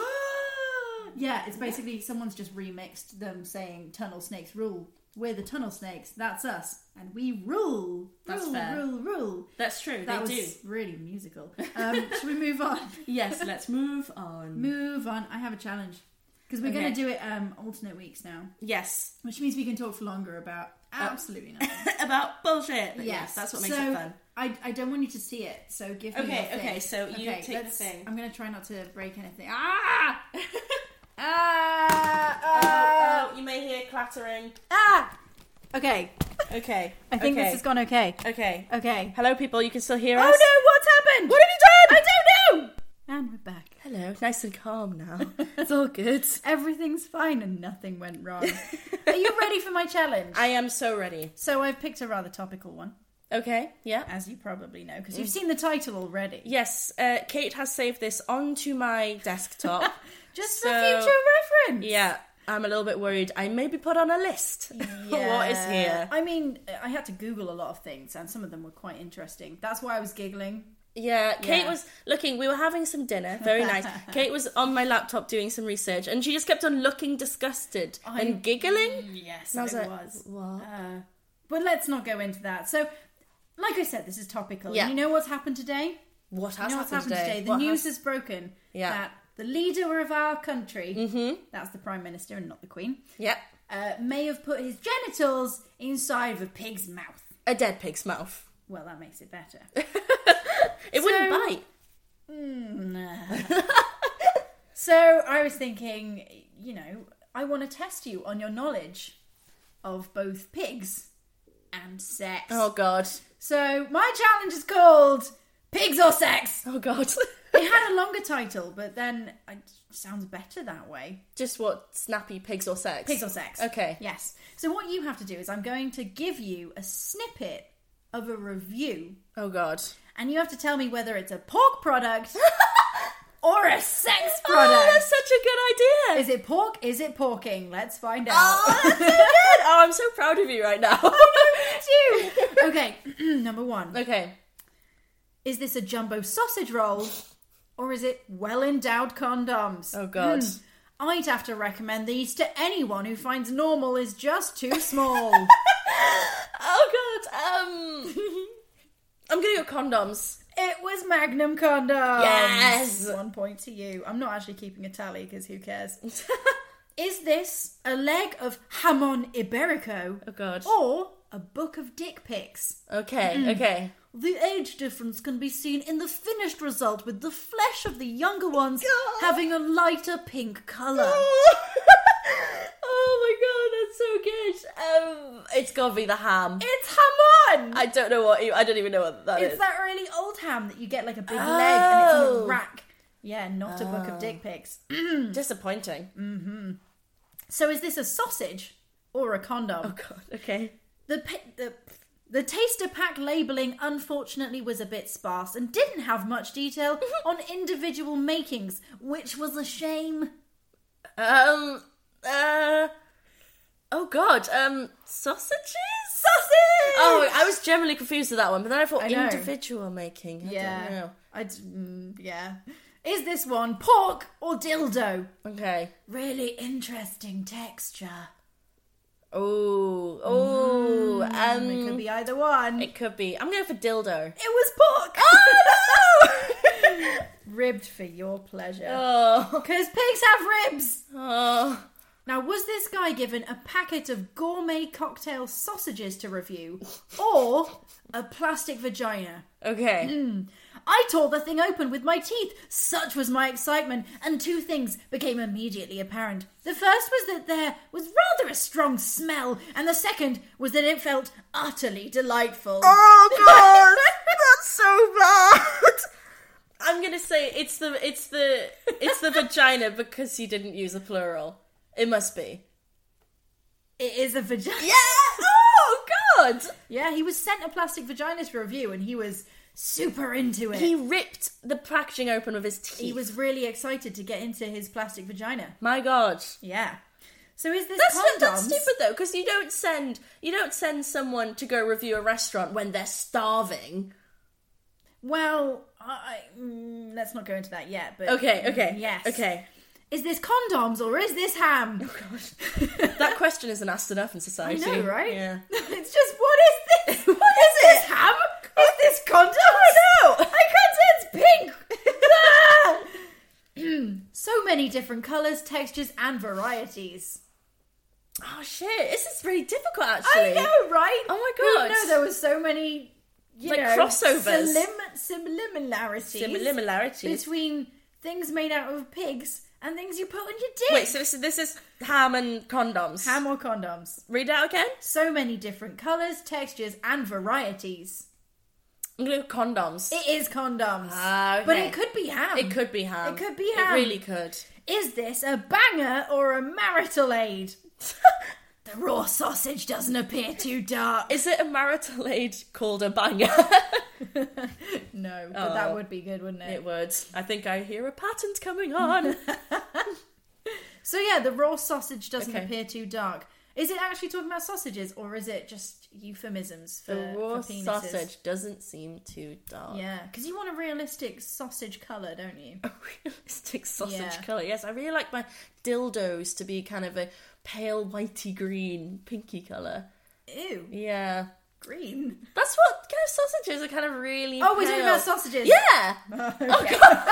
[SPEAKER 5] Yeah, it's basically someone's just remixed them saying Tunnel Snakes rule. We're the Tunnel Snakes. That's us. And we rule.
[SPEAKER 6] That's fair.
[SPEAKER 5] Rule.
[SPEAKER 6] That's true.
[SPEAKER 5] That
[SPEAKER 6] they
[SPEAKER 5] was
[SPEAKER 6] do.
[SPEAKER 5] really musical. Should we move on?
[SPEAKER 6] Yes, let's move on.
[SPEAKER 5] Move on. I have a challenge. Because we're going to do it alternate weeks now.
[SPEAKER 6] Yes.
[SPEAKER 5] Which means we can talk for longer about absolutely nothing.
[SPEAKER 6] About bullshit. Yes, that's what makes it fun.
[SPEAKER 5] I don't want you to see it, so give me your thing.
[SPEAKER 6] Okay, so you take the thing.
[SPEAKER 5] I'm going to try not to break anything.
[SPEAKER 6] You may hear clattering.
[SPEAKER 5] Okay.
[SPEAKER 6] Okay.
[SPEAKER 5] I think this has gone okay.
[SPEAKER 6] Okay. Hello, people. You can still hear us?
[SPEAKER 5] Oh no, what's happened?
[SPEAKER 6] What have you done?
[SPEAKER 5] I don't know! And we're back.
[SPEAKER 6] Hello, nice and calm now. It's all good.
[SPEAKER 5] Everything's fine and nothing went wrong. Are you ready for my challenge?
[SPEAKER 6] I am so ready.
[SPEAKER 5] So I've picked a rather topical one,
[SPEAKER 6] Okay, yeah.
[SPEAKER 5] as you probably know, because you've seen the title already.
[SPEAKER 6] Yes, Kate has saved this onto my desktop.
[SPEAKER 5] Just for future reference.
[SPEAKER 6] Yeah, I'm a little bit worried. I may be put on a list. What is here?
[SPEAKER 5] I mean, I had to Google a lot of things, and some of them were quite interesting. That's why I was giggling.
[SPEAKER 6] Yeah, Kate was looking, we were having some dinner, very nice. Kate was on my laptop doing some research, and she just kept on looking disgusted and giggling.
[SPEAKER 5] Yes,
[SPEAKER 6] and I was
[SPEAKER 5] it
[SPEAKER 6] like,
[SPEAKER 5] was.
[SPEAKER 6] What?
[SPEAKER 5] But let's not go into that. So, like I said, this is topical.
[SPEAKER 6] Yeah.
[SPEAKER 5] And you know what's happened today?
[SPEAKER 6] What has
[SPEAKER 5] what's
[SPEAKER 6] happened today?
[SPEAKER 5] The news has broken
[SPEAKER 6] Yeah.
[SPEAKER 5] that the leader of our country, that's the Prime Minister and not the Queen,
[SPEAKER 6] Yep.
[SPEAKER 5] may have put his genitals inside of a pig's mouth.
[SPEAKER 6] A dead pig's mouth.
[SPEAKER 5] Well, that makes it better.
[SPEAKER 6] It wouldn't bite.
[SPEAKER 5] So I was thinking, I want to test you on your knowledge of both pigs and sex.
[SPEAKER 6] Oh, God.
[SPEAKER 5] So my challenge is called Pigs or Sex.
[SPEAKER 6] Oh, God.
[SPEAKER 5] It had a longer title, but then it sounds better that way.
[SPEAKER 6] Just what? Snappy pigs or sex?
[SPEAKER 5] Pigs or sex.
[SPEAKER 6] Okay.
[SPEAKER 5] Yes. So what you have to do is I'm going to give you a snippet of a review,
[SPEAKER 6] Oh, God.
[SPEAKER 5] and you have to tell me whether it's a pork product or a sex product.
[SPEAKER 6] Oh, that's such a good idea.
[SPEAKER 5] Is it pork? Is it porking? Let's find out.
[SPEAKER 6] Oh, that's so good. Oh, I'm so proud of you right now.
[SPEAKER 5] Me too. Okay, number one.
[SPEAKER 6] Okay.
[SPEAKER 5] Is this a jumbo sausage roll or is it well-endowed condoms?
[SPEAKER 6] Oh, God.
[SPEAKER 5] I'd have to recommend these to anyone who finds normal is just too small.
[SPEAKER 6] Oh, God. I'm going to go condoms.
[SPEAKER 5] It was Magnum condoms.
[SPEAKER 6] Yes.
[SPEAKER 5] 1 point to you. I'm not actually keeping a tally because who cares? Is this a leg of jamon iberico
[SPEAKER 6] Oh, God.
[SPEAKER 5] or a book of dick pics?
[SPEAKER 6] Okay, okay.
[SPEAKER 5] The age difference can be seen in the finished result, with the flesh of the younger ones having a lighter pink colour.
[SPEAKER 6] Oh, my God, that's so good. It's got to be the ham.
[SPEAKER 5] It's jamon!
[SPEAKER 6] I don't know I don't even know what that is.
[SPEAKER 5] It's that really old ham that you get like a big leg and it's in a rack. Yeah, not a book of dick pics.
[SPEAKER 6] Disappointing.
[SPEAKER 5] So is this a sausage or a condom?
[SPEAKER 6] Oh, God, okay.
[SPEAKER 5] The taster pack labelling unfortunately was a bit sparse and didn't have much detail on individual makings, which was a shame.
[SPEAKER 6] Oh, God, sausages?
[SPEAKER 5] Sausage!
[SPEAKER 6] Oh, I was generally confused with that one, but then I thought
[SPEAKER 5] I know.
[SPEAKER 6] individual making. I don't know.
[SPEAKER 5] Yeah. Is this one pork or dildo?
[SPEAKER 6] Okay.
[SPEAKER 5] Really interesting texture.
[SPEAKER 6] Oh,
[SPEAKER 5] It could be either one.
[SPEAKER 6] It could be. I'm going for dildo.
[SPEAKER 5] It was pork.
[SPEAKER 6] Oh, no!
[SPEAKER 5] Ribbed for your pleasure.
[SPEAKER 6] Oh.
[SPEAKER 5] Because pigs have ribs.
[SPEAKER 6] Oh.
[SPEAKER 5] Now, was this guy given a packet of gourmet cocktail sausages to review or a plastic vagina?
[SPEAKER 6] Okay.
[SPEAKER 5] I tore the thing open with my teeth. Such was my excitement, and two things became immediately apparent. The first was that there was rather a strong smell, and the second was that it felt utterly delightful.
[SPEAKER 6] Oh, God! That's so bad! I'm gonna say it's the vagina because he didn't use a plural. It must be.
[SPEAKER 5] It is a vagina.
[SPEAKER 6] Yeah! Oh, God!
[SPEAKER 5] Yeah, he was sent a plastic vagina to review, and he was super into it.
[SPEAKER 6] He ripped the packaging open with his teeth.
[SPEAKER 5] He was really excited to get into his plastic vagina.
[SPEAKER 6] My God.
[SPEAKER 5] Yeah. So is this
[SPEAKER 6] That's
[SPEAKER 5] condoms?
[SPEAKER 6] stupid though, because you don't send someone to go review a restaurant when they're starving.
[SPEAKER 5] Well, let's not go into that yet. But
[SPEAKER 6] Okay.
[SPEAKER 5] Yes.
[SPEAKER 6] Okay.
[SPEAKER 5] Is this condoms or is this ham?
[SPEAKER 6] Oh, God. That question isn't asked enough in
[SPEAKER 5] I
[SPEAKER 6] society.
[SPEAKER 5] know, right?
[SPEAKER 6] Yeah.
[SPEAKER 5] It's just, what is this? What is this ham? Is this condom? I know. I can't say it's pink. So many different colours, textures, and varieties.
[SPEAKER 6] Oh shit! This is really difficult, actually.
[SPEAKER 5] I know, right?
[SPEAKER 6] Oh my God.
[SPEAKER 5] No, there were so many,
[SPEAKER 6] crossovers,
[SPEAKER 5] similarities between things made out of pigs and things you put on your dick.
[SPEAKER 6] Wait, so this is ham and condoms.
[SPEAKER 5] Ham or condoms?
[SPEAKER 6] Read it out again.
[SPEAKER 5] So many different colours, textures, and varieties.
[SPEAKER 6] I'm going to go condoms.
[SPEAKER 5] It is condoms.
[SPEAKER 6] Okay.
[SPEAKER 5] But it could be ham.
[SPEAKER 6] It could be ham.
[SPEAKER 5] It could be ham.
[SPEAKER 6] It really could.
[SPEAKER 5] Is this a banger or a marital aid? The raw sausage doesn't appear too dark.
[SPEAKER 6] Is it a marital aid called a banger?
[SPEAKER 5] No, but that would be good, wouldn't it?
[SPEAKER 6] It would. I think I hear a patent coming on.
[SPEAKER 5] So yeah, the raw sausage doesn't
[SPEAKER 6] Okay.
[SPEAKER 5] appear too dark. Is it actually talking about sausages, or is it just euphemisms for,
[SPEAKER 6] The raw
[SPEAKER 5] for penises?
[SPEAKER 6] sausage doesn't seem too dark.
[SPEAKER 5] Yeah, because you want a realistic sausage colour, don't you?
[SPEAKER 6] A realistic sausage
[SPEAKER 5] Yeah.
[SPEAKER 6] colour. Yes, I really like my dildos to be kind of a pale whitey green, pinky colour.
[SPEAKER 5] Ew,
[SPEAKER 6] Yeah.
[SPEAKER 5] green.
[SPEAKER 6] That's what kind of sausages are kind of really
[SPEAKER 5] Oh, we're talking
[SPEAKER 6] pale.
[SPEAKER 5] about sausages.
[SPEAKER 6] Yeah!
[SPEAKER 5] Okay.
[SPEAKER 6] Oh, God.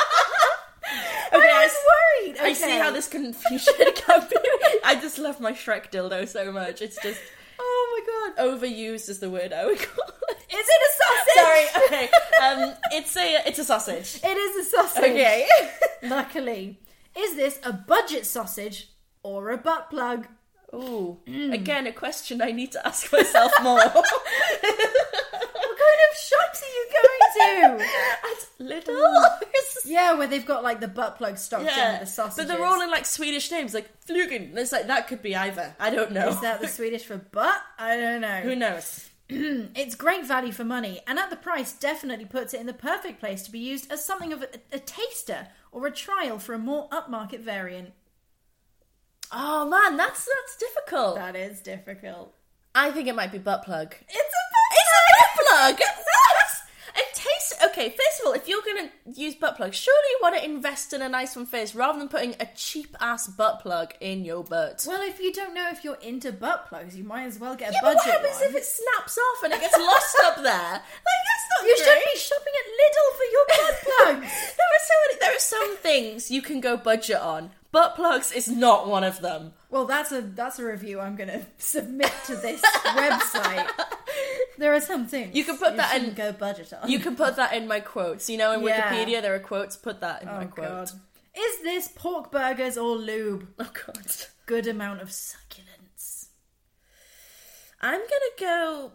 [SPEAKER 6] Okay,
[SPEAKER 5] I was worried.
[SPEAKER 6] I see
[SPEAKER 5] Okay.
[SPEAKER 6] how this confusion can be. I just love my Shrek dildo so much. It's just
[SPEAKER 5] Oh my god.
[SPEAKER 6] overused is the word I would call it.
[SPEAKER 5] Is it a sausage?
[SPEAKER 6] Sorry, okay. It's a sausage.
[SPEAKER 5] It is a sausage.
[SPEAKER 6] Okay.
[SPEAKER 5] Luckily. Is this a budget sausage or a butt plug?
[SPEAKER 6] Ooh. Again, a question I need to ask myself more.
[SPEAKER 5] What kind of shops are you going to?
[SPEAKER 6] At Lidl?
[SPEAKER 5] Yeah, where they've got like the butt plug stocked in with the sausages.
[SPEAKER 6] but they're all in like Swedish names, like Flugen. It's like that could be either. I don't know.
[SPEAKER 5] Is that the Swedish for butt? I don't know.
[SPEAKER 6] Who knows?
[SPEAKER 5] It's great value for money, and at the price definitely puts it in the perfect place to be used as something of a taster or a trial for a more upmarket variant.
[SPEAKER 6] Oh man, that's difficult.
[SPEAKER 5] That is difficult.
[SPEAKER 6] I think it might be butt plug.
[SPEAKER 5] It's a
[SPEAKER 6] It's a butt plug. It tastes okay. First of all, if you're gonna use butt plugs, surely you want to invest in a nice one first, rather than putting a cheap ass butt plug in your butt.
[SPEAKER 5] Well, if you don't know if you're into butt plugs, you might as well get a
[SPEAKER 6] Yeah, but
[SPEAKER 5] budget
[SPEAKER 6] what happens
[SPEAKER 5] one.
[SPEAKER 6] if it snaps off and it gets lost up there? Like that's not
[SPEAKER 5] You
[SPEAKER 6] great.
[SPEAKER 5] should be shopping at Lidl for your butt plugs.
[SPEAKER 6] There are some things you can go budget on. Butt plugs is not one of them.
[SPEAKER 5] Well, that's a review I'm going to submit to this website. There are some things
[SPEAKER 6] You can put that in-
[SPEAKER 5] shouldn't go budget on.
[SPEAKER 6] You can put that in my quotes. You know, in
[SPEAKER 5] Yeah.
[SPEAKER 6] Wikipedia there are quotes. Put that in
[SPEAKER 5] Oh
[SPEAKER 6] my quote.
[SPEAKER 5] god. Is this pork burgers or lube?
[SPEAKER 6] Oh god.
[SPEAKER 5] Good amount of succulence.
[SPEAKER 6] I'm gonna go.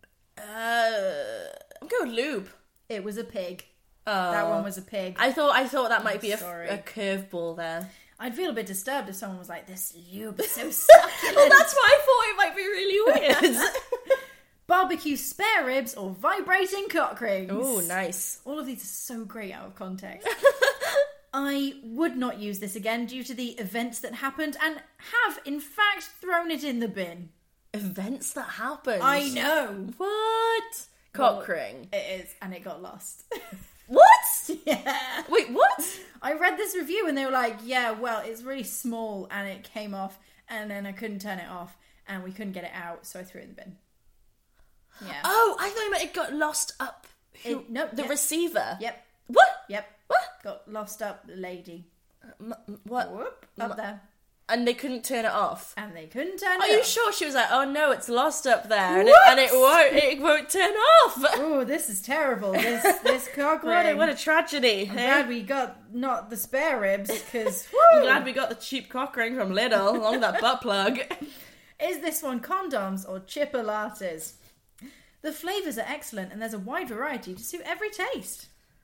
[SPEAKER 6] I'm going lube.
[SPEAKER 5] It was a pig.
[SPEAKER 6] Oh.
[SPEAKER 5] That one was a pig.
[SPEAKER 6] I thought that might be
[SPEAKER 5] sorry.
[SPEAKER 6] a curveball there.
[SPEAKER 5] I'd feel a bit disturbed if someone was like, "This lube is so succulent."
[SPEAKER 6] Well, that's why I thought it might be really weird.
[SPEAKER 5] Barbecue spare ribs or vibrating cock rings.
[SPEAKER 6] Oh, nice.
[SPEAKER 5] All of these are so great out of context. I would not use this again due to the events that happened and have, in fact, thrown it in the bin.
[SPEAKER 6] Events that happened.
[SPEAKER 5] I know.
[SPEAKER 6] What? Cock ring.
[SPEAKER 5] It is, and it got lost.
[SPEAKER 6] What?
[SPEAKER 5] Yeah.
[SPEAKER 6] Wait, what?
[SPEAKER 5] I read this review and they were like, yeah, well, it's really small and it came off and then I couldn't turn it off and we couldn't get it out, so I threw it in the bin. Yeah.
[SPEAKER 6] Oh, I thought you meant it got lost up.
[SPEAKER 5] Nope.
[SPEAKER 6] The
[SPEAKER 5] yep.
[SPEAKER 6] receiver.
[SPEAKER 5] Yep.
[SPEAKER 6] What?
[SPEAKER 5] Yep.
[SPEAKER 6] What?
[SPEAKER 5] Got lost up, lady.
[SPEAKER 6] What?
[SPEAKER 5] Whoop. Up there.
[SPEAKER 6] And they couldn't turn it off.
[SPEAKER 5] And they couldn't turn
[SPEAKER 6] Are
[SPEAKER 5] it
[SPEAKER 6] you
[SPEAKER 5] off.
[SPEAKER 6] sure? She was like, "Oh no, it's lost up there, and
[SPEAKER 5] What?
[SPEAKER 6] it won't turn off."
[SPEAKER 5] Oh, this is terrible. This cock ring.
[SPEAKER 6] What a tragedy!
[SPEAKER 5] I'm
[SPEAKER 6] eh?
[SPEAKER 5] glad we got not the spare ribs, because
[SPEAKER 6] I'm glad we got the cheap cock ring from Lidl along with that butt plug.
[SPEAKER 5] Is this one condoms or chipolatas? The flavours are excellent and there's a wide variety to suit every taste.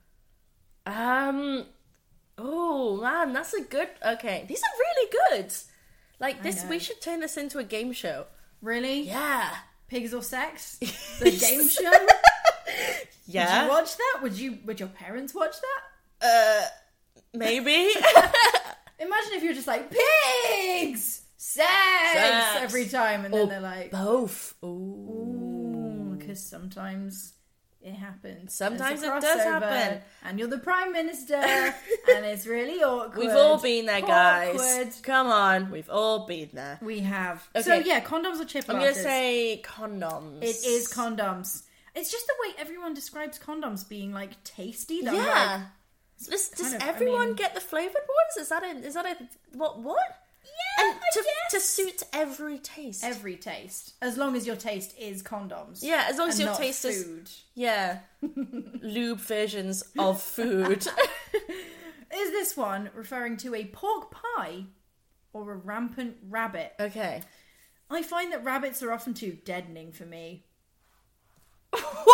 [SPEAKER 6] Oh man, that's a good. Okay, these are really good. Like this,
[SPEAKER 5] know.
[SPEAKER 6] we should turn this into a game show.
[SPEAKER 5] Really?
[SPEAKER 6] Yeah.
[SPEAKER 5] Pigs or sex? The game show?
[SPEAKER 6] Yeah.
[SPEAKER 5] Would you watch that? Would your parents watch that?
[SPEAKER 6] Maybe.
[SPEAKER 5] Imagine if you're just like, pigs! Sex! Every time, and then they're like,
[SPEAKER 6] Both. Ooh.
[SPEAKER 5] because sometimes it happens.
[SPEAKER 6] Sometimes
[SPEAKER 5] There's a
[SPEAKER 6] it does
[SPEAKER 5] crossover,
[SPEAKER 6] happen.
[SPEAKER 5] And you're the Prime Minister, and it's really awkward.
[SPEAKER 6] We've all been there, guys.
[SPEAKER 5] Awkward.
[SPEAKER 6] Come on, we've all been there.
[SPEAKER 5] We have.
[SPEAKER 6] Okay.
[SPEAKER 5] So yeah, condoms or chipolatas?
[SPEAKER 6] I'm gonna say condoms.
[SPEAKER 5] It is condoms. It's just the way everyone describes condoms being like tasty. That I'm like,
[SPEAKER 6] Yeah. Does
[SPEAKER 5] kind of,
[SPEAKER 6] everyone get the flavoured ones? Is that a what? Yeah, and to suit every taste.
[SPEAKER 5] every taste, as long as your taste is condoms.
[SPEAKER 6] Yeah, as long as
[SPEAKER 5] and
[SPEAKER 6] your
[SPEAKER 5] not
[SPEAKER 6] taste is
[SPEAKER 5] food.
[SPEAKER 6] yeah, lube versions of food.
[SPEAKER 5] Is this one referring to a pork pie or a rampant rabbit?
[SPEAKER 6] Okay.
[SPEAKER 5] I find that rabbits are often too deadening for me.
[SPEAKER 6] What?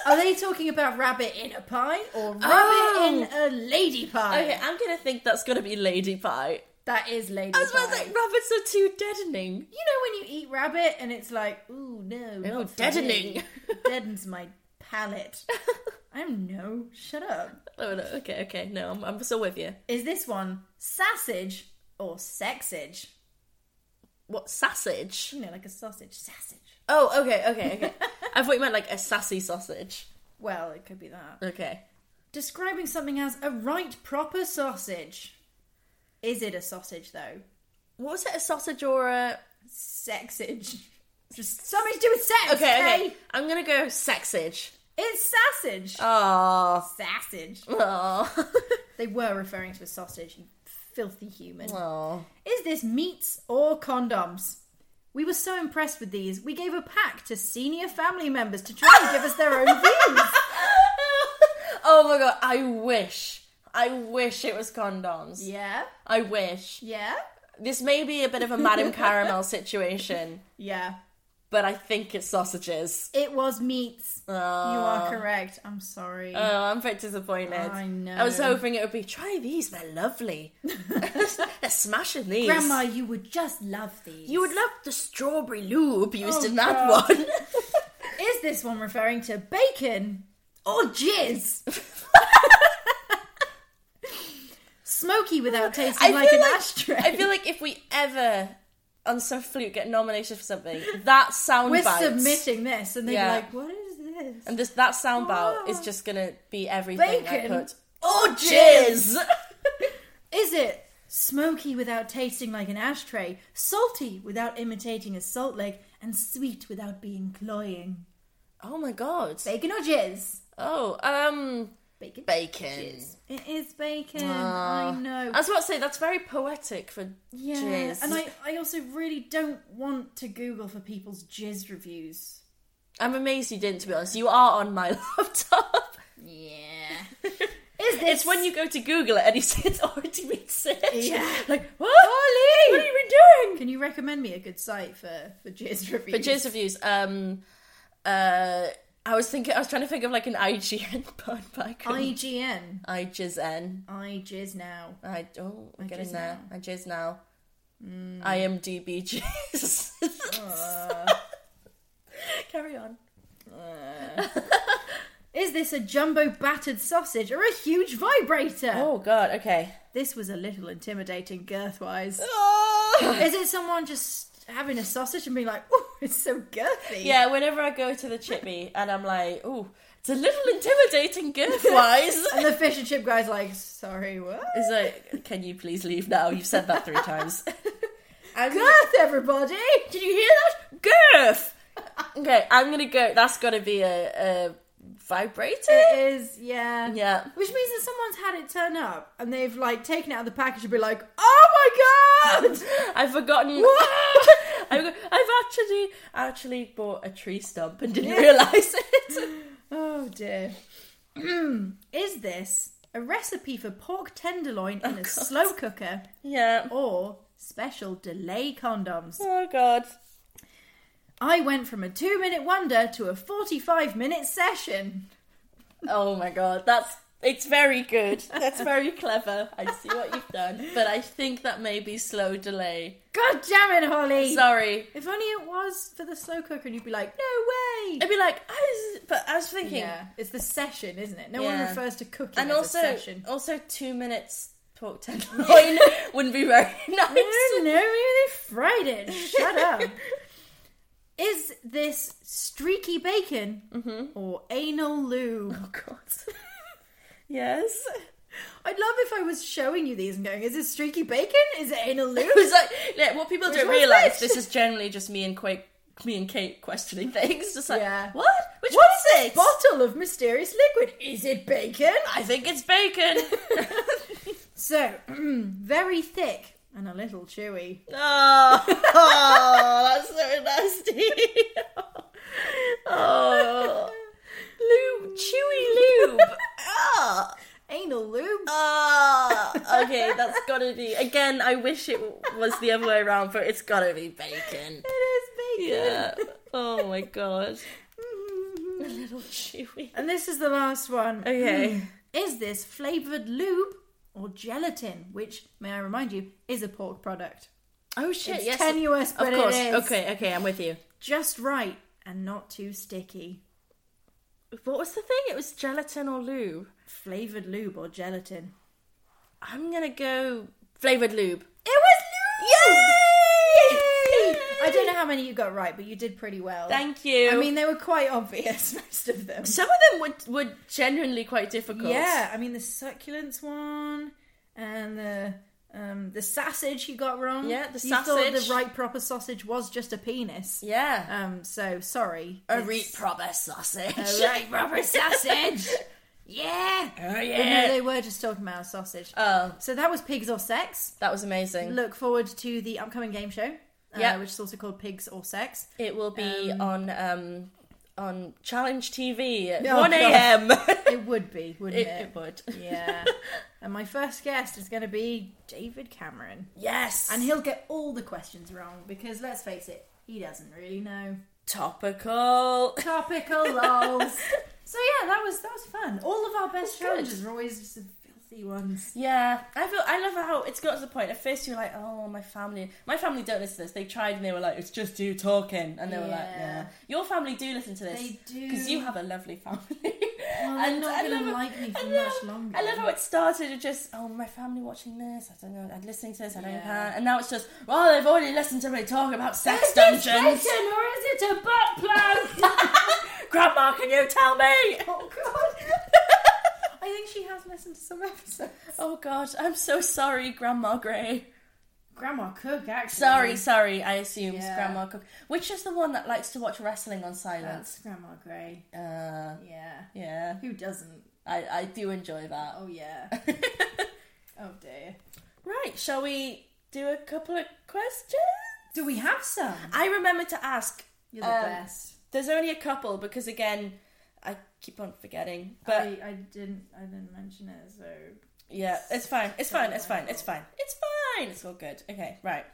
[SPEAKER 5] Are they talking about rabbit in a pie or rabbit in a lady pie?
[SPEAKER 6] Okay, I'm gonna think that's gonna be lady pie.
[SPEAKER 5] That is lady
[SPEAKER 6] I was
[SPEAKER 5] pie.
[SPEAKER 6] about to say, rabbits are too deadening.
[SPEAKER 5] You know when you eat rabbit and it's like, ooh, no.
[SPEAKER 6] Oh,
[SPEAKER 5] not for
[SPEAKER 6] deadening.
[SPEAKER 5] me. It deadens my palate. No, shut up.
[SPEAKER 6] Oh, no, okay, no, I'm still with you.
[SPEAKER 5] Is this one sausage or sexage?
[SPEAKER 6] What, sausage?
[SPEAKER 5] You know, like a sausage. Sausage.
[SPEAKER 6] Oh, okay. I thought you meant like a sassy sausage.
[SPEAKER 5] Well, it could be that.
[SPEAKER 6] Okay.
[SPEAKER 5] Describing something as a right proper sausage. Is it a sausage, though?
[SPEAKER 6] What was it, a sausage or a...
[SPEAKER 5] Sexage. Just something to do with sex,
[SPEAKER 6] Okay. I'm gonna go sexage.
[SPEAKER 5] It's sausage.
[SPEAKER 6] Oh.
[SPEAKER 5] Sausage.
[SPEAKER 6] Oh.
[SPEAKER 5] They were referring to a sausage, you filthy human.
[SPEAKER 6] Oh.
[SPEAKER 5] Is this meats or condoms? We were so impressed with these, we gave a pack to senior family members to try and give us their own views.
[SPEAKER 6] Oh my god, I wish it was condoms.
[SPEAKER 5] Yeah?
[SPEAKER 6] I wish.
[SPEAKER 5] Yeah?
[SPEAKER 6] This may be a bit of a Madame Caramel situation,
[SPEAKER 5] Yeah.
[SPEAKER 6] but I think it's sausages.
[SPEAKER 5] It was meats.
[SPEAKER 6] Oh.
[SPEAKER 5] You are correct. I'm sorry.
[SPEAKER 6] Oh, I'm a bit disappointed.
[SPEAKER 5] I know.
[SPEAKER 6] I was hoping it would be, try these, they're lovely. They're smashing these.
[SPEAKER 5] Grandma, you would just love these.
[SPEAKER 6] You would love the strawberry lube used
[SPEAKER 5] Oh,
[SPEAKER 6] in that
[SPEAKER 5] God.
[SPEAKER 6] one.
[SPEAKER 5] Is this one referring to bacon or jizz? Smoky without tasting like an ashtray.
[SPEAKER 6] I feel like if we ever, on some flute, get nominated for something, that soundbite...
[SPEAKER 5] We're submitting this, and they'd
[SPEAKER 6] Yeah.
[SPEAKER 5] be like, what is this?
[SPEAKER 6] And that soundbite is just going to be everything
[SPEAKER 5] Bacon
[SPEAKER 6] I put.
[SPEAKER 5] or
[SPEAKER 6] jizz!
[SPEAKER 5] Is it smoky without tasting like an ashtray, salty without imitating a salt lick, and sweet without being cloying?
[SPEAKER 6] Oh my god.
[SPEAKER 5] Bacon or jizz?
[SPEAKER 6] Oh,
[SPEAKER 5] Bacon.
[SPEAKER 6] bacon.
[SPEAKER 5] Jizz. It is bacon. I know.
[SPEAKER 6] I was about to say, that's very poetic for
[SPEAKER 5] Yeah,
[SPEAKER 6] jizz.
[SPEAKER 5] and I also really don't want to Google for people's jizz reviews.
[SPEAKER 6] I'm amazed you didn't, to be honest. You are on my laptop.
[SPEAKER 5] Yeah. Is this...
[SPEAKER 6] It's when you go to Google it and you see it's already been searched.
[SPEAKER 5] Yeah.
[SPEAKER 6] Like, what?
[SPEAKER 5] Holly!
[SPEAKER 6] What have you been doing?
[SPEAKER 5] Can you recommend me a good site for jizz
[SPEAKER 6] For
[SPEAKER 5] reviews?
[SPEAKER 6] jizz reviews, I was trying to think of like an IGN pun, but I couldn't.
[SPEAKER 5] IGN.
[SPEAKER 6] IJizN.
[SPEAKER 5] I jizz now.
[SPEAKER 6] I'm getting
[SPEAKER 5] jizz
[SPEAKER 6] there.
[SPEAKER 5] now.
[SPEAKER 6] I jizz now. IMDb jizz. Carry on.
[SPEAKER 5] Is this a jumbo battered sausage or a huge vibrator?
[SPEAKER 6] Oh god, okay.
[SPEAKER 5] This was a little intimidating girth-wise.
[SPEAKER 6] Oh.
[SPEAKER 5] Is it someone just having a sausage and being like, oh, it's so girthy?
[SPEAKER 6] Yeah, whenever I go to the chippy and I'm like, oh, it's a little intimidating girth-wise.
[SPEAKER 5] And the fish and chip guy's like, sorry, what?
[SPEAKER 6] It's like, can you please leave now? You've said that 3 times.
[SPEAKER 5] Girth, everybody!
[SPEAKER 6] Did you hear that? Girth! Okay, I'm gonna go. That's gotta be a vibrator?
[SPEAKER 5] It is, yeah.
[SPEAKER 6] Yeah.
[SPEAKER 5] Which means that someone's had it turn up and they've like taken it out of the package and be like, oh my god!
[SPEAKER 6] I've forgotten.
[SPEAKER 5] What?
[SPEAKER 6] I've actually bought a tree stump and didn't realise it.
[SPEAKER 5] Oh dear. Is this a recipe for pork tenderloin in a slow cooker
[SPEAKER 6] Yeah.
[SPEAKER 5] or special delay condoms?
[SPEAKER 6] Oh god.
[SPEAKER 5] I went from a 2-minute wonder to a 45-minute session.
[SPEAKER 6] Oh my god. It's very good. That's very clever. I see what you've done. But I think that may be slow delay.
[SPEAKER 5] God damn it, Holly!
[SPEAKER 6] Sorry.
[SPEAKER 5] If only it was for the slow cooker and you'd be like, no way!
[SPEAKER 6] I'd be like, I was thinking.
[SPEAKER 5] Yeah, it's the session, isn't it? No one
[SPEAKER 6] Yeah.
[SPEAKER 5] refers to cooking
[SPEAKER 6] And
[SPEAKER 5] as a session.
[SPEAKER 6] also 2 minutes pork tenderloin wouldn't be very nice.
[SPEAKER 5] No, maybe they fried it. Shut up. Is this streaky bacon or anal lube?
[SPEAKER 6] Oh god. Yes.
[SPEAKER 5] I'd love if I was showing you these and going, is this streaky bacon? Is it anal lube?
[SPEAKER 6] It was like, yeah, what people
[SPEAKER 5] Which
[SPEAKER 6] don't
[SPEAKER 5] one's
[SPEAKER 6] realise,
[SPEAKER 5] which?
[SPEAKER 6] this is generally just me and Kate questioning things. Just like,
[SPEAKER 5] Yeah.
[SPEAKER 6] what? Which
[SPEAKER 5] What's
[SPEAKER 6] one is it?
[SPEAKER 5] bottle of mysterious liquid? Is it bacon?
[SPEAKER 6] I think it's bacon.
[SPEAKER 5] So, very thick and a little chewy.
[SPEAKER 6] Oh, that's so nasty. Oh, chewy lube. Ah.
[SPEAKER 5] Anal lube?
[SPEAKER 6] Okay, that's gotta be. Again, I wish it was the other way around, but it's gotta be bacon.
[SPEAKER 5] It is bacon.
[SPEAKER 6] Yeah. Oh my god. Little chewy.
[SPEAKER 5] And this is the last one.
[SPEAKER 6] Okay.
[SPEAKER 5] Is this flavoured lube or gelatin? Which, may I remind you, is a pork product.
[SPEAKER 6] Oh shit,
[SPEAKER 5] It's
[SPEAKER 6] yes.
[SPEAKER 5] tenuous, but
[SPEAKER 6] of course.
[SPEAKER 5] it is.
[SPEAKER 6] Okay, I'm with you.
[SPEAKER 5] Just right and not too sticky.
[SPEAKER 6] What was the thing? It was gelatin or lube?
[SPEAKER 5] Flavoured lube or gelatin?
[SPEAKER 6] I'm gonna go flavoured lube.
[SPEAKER 5] It was lube!
[SPEAKER 6] Yay!
[SPEAKER 5] I don't know how many you got right, but you did pretty well.
[SPEAKER 6] Thank you.
[SPEAKER 5] I mean, they were quite obvious, most of them.
[SPEAKER 6] some of them were genuinely quite difficult.
[SPEAKER 5] Yeah, I mean, the succulents one and the sausage you got wrong.
[SPEAKER 6] Yeah, the
[SPEAKER 5] you
[SPEAKER 6] sausage.
[SPEAKER 5] thought the right proper sausage was just a penis.
[SPEAKER 6] Yeah.
[SPEAKER 5] So sorry.
[SPEAKER 6] A right proper sausage.
[SPEAKER 5] A right proper sausage. Yeah.
[SPEAKER 6] Oh
[SPEAKER 5] But
[SPEAKER 6] yeah.
[SPEAKER 5] no, they were just talking about a sausage.
[SPEAKER 6] Oh,
[SPEAKER 5] So that was Pigs or Sex.
[SPEAKER 6] that was amazing.
[SPEAKER 5] Look forward to the upcoming game show.
[SPEAKER 6] Yeah.
[SPEAKER 5] Which is also called Pigs or Sex.
[SPEAKER 6] It will be on Challenge TV at
[SPEAKER 5] Oh,
[SPEAKER 6] 1 a.m.
[SPEAKER 5] It would be, wouldn't it?
[SPEAKER 6] It would.
[SPEAKER 5] Yeah. And my first guest is going to be David Cameron.
[SPEAKER 6] Yes.
[SPEAKER 5] And he'll get all the questions wrong because, let's face it, he doesn't really know.
[SPEAKER 6] Topical.
[SPEAKER 5] Topical lols. So yeah, that was fun. All of our best
[SPEAKER 6] Good.
[SPEAKER 5] challenges are always just the filthy ones.
[SPEAKER 6] Yeah, I love how it's got to the point. At first you're like, oh, my family don't listen to this. They tried and they were like, it's just you talking, and they were like, yeah. Your family do listen to this.
[SPEAKER 5] They do.
[SPEAKER 6] Because you have a lovely family.
[SPEAKER 5] Well, they're not going to like me for much longer.
[SPEAKER 6] I love how it started with just, oh, my family watching this. I don't know, I'm listening to this. I don't know. And now it's just, well, they've already listened to me talk about sex dungeons.
[SPEAKER 5] Is it or is it a butt plug?
[SPEAKER 6] Grandma, can you tell me?
[SPEAKER 5] Oh God. I think she has listened to some episodes.
[SPEAKER 6] Oh God, I'm so sorry, Grandma Grey.
[SPEAKER 5] Grandma Cook, actually.
[SPEAKER 6] Sorry, I assume it's
[SPEAKER 5] Yeah.
[SPEAKER 6] Grandma Cook. Which is the one that likes to watch wrestling on
[SPEAKER 5] That's
[SPEAKER 6] silence?
[SPEAKER 5] Grandma Grey.
[SPEAKER 6] Yeah.
[SPEAKER 5] Yeah. Who doesn't?
[SPEAKER 6] I do enjoy that.
[SPEAKER 5] Oh yeah. Oh dear.
[SPEAKER 6] Right, shall we do a couple of questions?
[SPEAKER 5] Do we have some?
[SPEAKER 6] I remember to ask.
[SPEAKER 5] You're the best.
[SPEAKER 6] There's only a couple because again, I keep on forgetting. But
[SPEAKER 5] I didn't mention it, so
[SPEAKER 6] yeah, it's fine. It's fine. It's all good. Okay, right.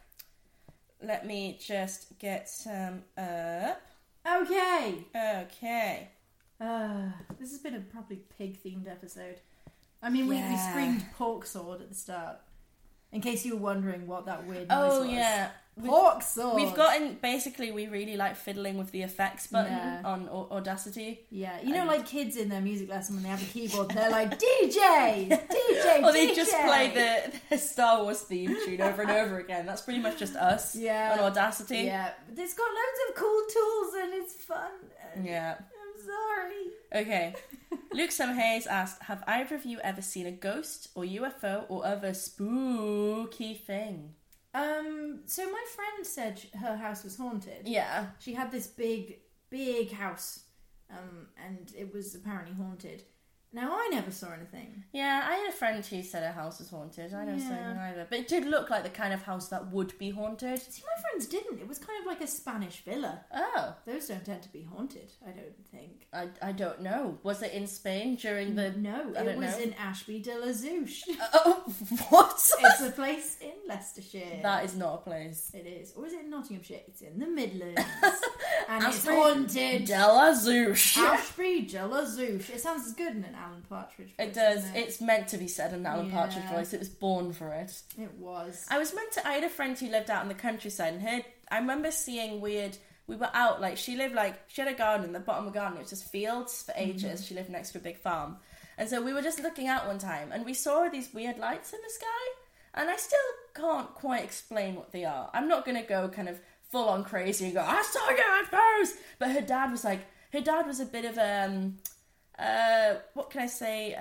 [SPEAKER 6] Let me just get some up.
[SPEAKER 5] okay.
[SPEAKER 6] Okay.
[SPEAKER 5] This has been a properly pig-themed episode. I mean, we screamed pork sword at the start. In case you were wondering what that weird noise was.
[SPEAKER 6] Oh, yeah.
[SPEAKER 5] Pork sword!
[SPEAKER 6] We've gotten, basically, we really like fiddling with the effects button on Audacity.
[SPEAKER 5] Yeah, you know, like kids in their music lesson when they have a keyboard, they're like, DJ! DJ!
[SPEAKER 6] Or they just play the Star Wars theme tune over and over again. That's pretty much just us on Audacity.
[SPEAKER 5] Yeah, but it's got loads of cool tools and it's fun.
[SPEAKER 6] Yeah.
[SPEAKER 5] I'm sorry.
[SPEAKER 6] Okay. Luke Hayes asked, have either of you ever seen a ghost or UFO or other spooky thing?
[SPEAKER 5] So my friend said her house was haunted.
[SPEAKER 6] Yeah.
[SPEAKER 5] She had this big house, and it was apparently haunted. Now, I never saw anything.
[SPEAKER 6] Yeah, I had a friend who said her house was haunted. I never saw anything either. But it did look like the kind of house that would be haunted.
[SPEAKER 5] See, my friends didn't. It was kind of like a Spanish villa.
[SPEAKER 6] Oh.
[SPEAKER 5] Those don't tend to be haunted, I don't think.
[SPEAKER 6] I don't know. Was it in Spain during the...
[SPEAKER 5] No, it was in Ashby de la Zouche.
[SPEAKER 6] Oh, what?
[SPEAKER 5] It's a place in Leicestershire.
[SPEAKER 6] That is not a place.
[SPEAKER 5] It is. Or is it in Nottinghamshire? It's in the Midlands. And it's
[SPEAKER 6] Ashby
[SPEAKER 5] haunted.
[SPEAKER 6] de la Zouche.
[SPEAKER 5] Ashby de la Zouche. It sounds as good in an Alan Partridge voice.
[SPEAKER 6] It does.
[SPEAKER 5] doesn't it?
[SPEAKER 6] It's meant to be said in Alan Partridge voice. It was born for it.
[SPEAKER 5] It was.
[SPEAKER 6] I had a friend who lived out in the countryside, and I remember seeing weird. We were out, she had a garden, in the bottom of the garden, it was just fields for ages. She lived next to a big farm. And so we were just looking out one time, and we saw these weird lights in the sky, and I still can't quite explain what they are. I'm not going to go kind of full on crazy and go, I saw UFOs! But her dad was a bit of what can I say,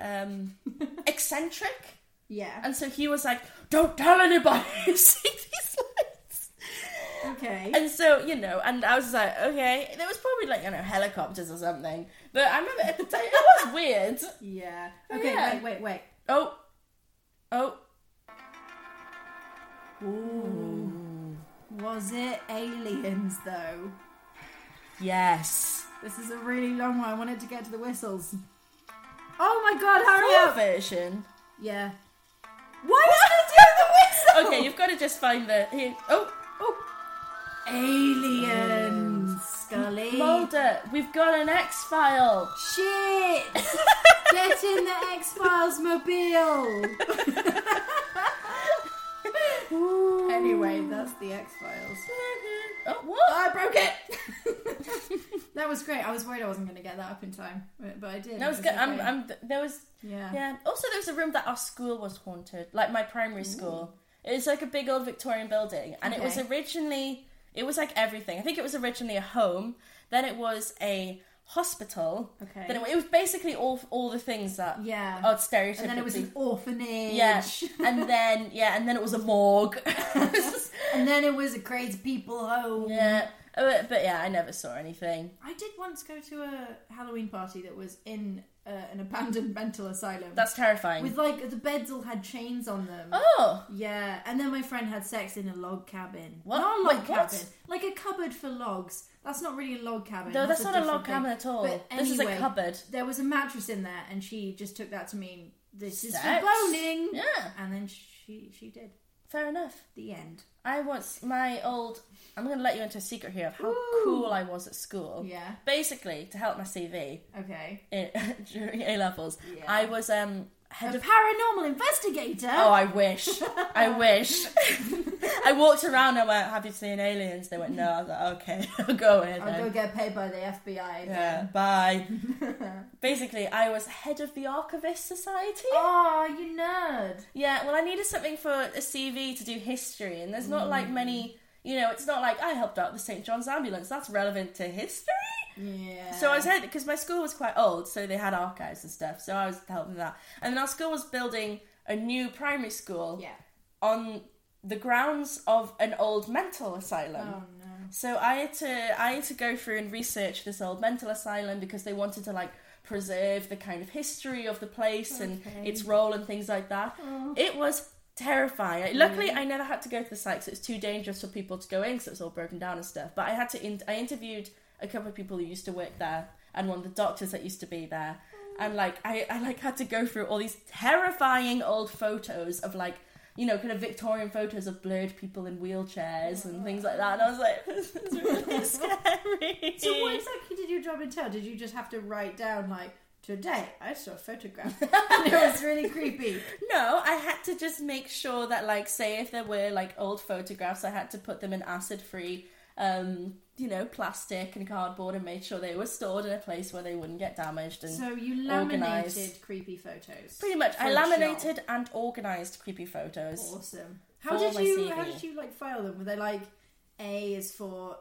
[SPEAKER 6] eccentric.
[SPEAKER 5] Yeah.
[SPEAKER 6] And so he was like, don't tell anybody you see these lights.
[SPEAKER 5] Okay.
[SPEAKER 6] And so, and I was like, okay. There was probably helicopters or something. But I remember at the time, it was weird.
[SPEAKER 5] Yeah.
[SPEAKER 6] But
[SPEAKER 5] Okay,
[SPEAKER 6] yeah.
[SPEAKER 5] wait.
[SPEAKER 6] Oh.
[SPEAKER 5] Ooh. Was it aliens, though?
[SPEAKER 6] Yes.
[SPEAKER 5] This is a really long one. I wanted to get to the whistles. Oh my god, hurry up!
[SPEAKER 6] Version.
[SPEAKER 5] Yeah. Why did they do the whistle?
[SPEAKER 6] Okay, you've got to just find the... Here. Oh.
[SPEAKER 5] Aliens. Scully.
[SPEAKER 6] Mulder, we've got an X-File.
[SPEAKER 5] Shit! Get in the X-Files mobile. Anyway, that's the X-Files.
[SPEAKER 6] Oh, what?
[SPEAKER 5] I broke it. That was great. I was worried I wasn't going to get that up in time, but I did.
[SPEAKER 6] That was good.
[SPEAKER 5] Okay.
[SPEAKER 6] There was. Yeah. Also, there was a room that our school was haunted, like my primary school. It was like a big old Victorian building, and it was originally. It was like everything. I think it was originally a home. Then it was a hospital.
[SPEAKER 5] Okay.
[SPEAKER 6] Then it was basically all the things that are stereotypically.
[SPEAKER 5] And then it was an orphanage.
[SPEAKER 6] Yeah. And then it was a morgue.
[SPEAKER 5] And then it was a crazy people home.
[SPEAKER 6] Yeah. But yeah, I never saw anything.
[SPEAKER 5] I did once go to a Halloween party that was in an abandoned mental asylum.
[SPEAKER 6] That's terrifying.
[SPEAKER 5] With the beds all had chains on them.
[SPEAKER 6] Oh!
[SPEAKER 5] Yeah, and then my friend had sex in a log cabin.
[SPEAKER 6] What?
[SPEAKER 5] Not a log cabin.
[SPEAKER 6] What?
[SPEAKER 5] Like a cupboard for logs. That's not really a log cabin.
[SPEAKER 6] No, that's not a log cabin at all.
[SPEAKER 5] But
[SPEAKER 6] this is a cupboard.
[SPEAKER 5] There was a mattress in there, and she just took that to mean this is for
[SPEAKER 6] Sex?
[SPEAKER 5] boning.
[SPEAKER 6] Yeah.
[SPEAKER 5] And then she did.
[SPEAKER 6] Fair enough.
[SPEAKER 5] The end.
[SPEAKER 6] I'm going to let you into a secret here of how cool I was at school.
[SPEAKER 5] Yeah.
[SPEAKER 6] Basically, to help my CV.
[SPEAKER 5] Okay.
[SPEAKER 6] During A-levels, I was head of
[SPEAKER 5] paranormal investigator.
[SPEAKER 6] Oh, I wish. I wish. I walked around and went, "Have you seen aliens?" They went, "No." I was like, "Okay, I'll go in."
[SPEAKER 5] I'll go get paid by the FBI.
[SPEAKER 6] Yeah, bye. Basically, I was head of the Archivist Society.
[SPEAKER 5] Oh, you nerd.
[SPEAKER 6] Yeah, well, I needed something for a CV to do history, and there's not like many. It's not like I helped out the St. John's Ambulance. That's relevant to history.
[SPEAKER 5] Yeah.
[SPEAKER 6] So I was head because my school was quite old, so they had archives and stuff. So I was helping that, and then our school was building a new primary school.
[SPEAKER 5] Yeah.
[SPEAKER 6] On the grounds of an old mental asylum.
[SPEAKER 5] Oh no.
[SPEAKER 6] So I had to go through and research this old mental asylum because they wanted to preserve the kind of history of the place and its role and things like that. Oh. It was terrifying. Luckily, I never had to go to the site because it's too dangerous for people to go in because it was all broken down and stuff. But I had to. I interviewed a couple of people who used to work there and one of the doctors that used to be there, and I had to go through all these terrifying old photos of kind of Victorian photos of blurred people in wheelchairs and things like that. And I was like, this is really scary.
[SPEAKER 5] So what exactly did your job entail? Did you just have to write down, today I saw a photograph and it was really creepy?
[SPEAKER 6] No, I had to just make sure that, say if there were, old photographs, I had to put them in acid-free, plastic and cardboard and made sure they were stored in a place where they wouldn't get damaged and
[SPEAKER 5] so you laminated
[SPEAKER 6] organised.
[SPEAKER 5] Creepy photos?
[SPEAKER 6] Pretty much. I laminated and organised creepy photos.
[SPEAKER 5] Awesome. How did you file them? Were they A is for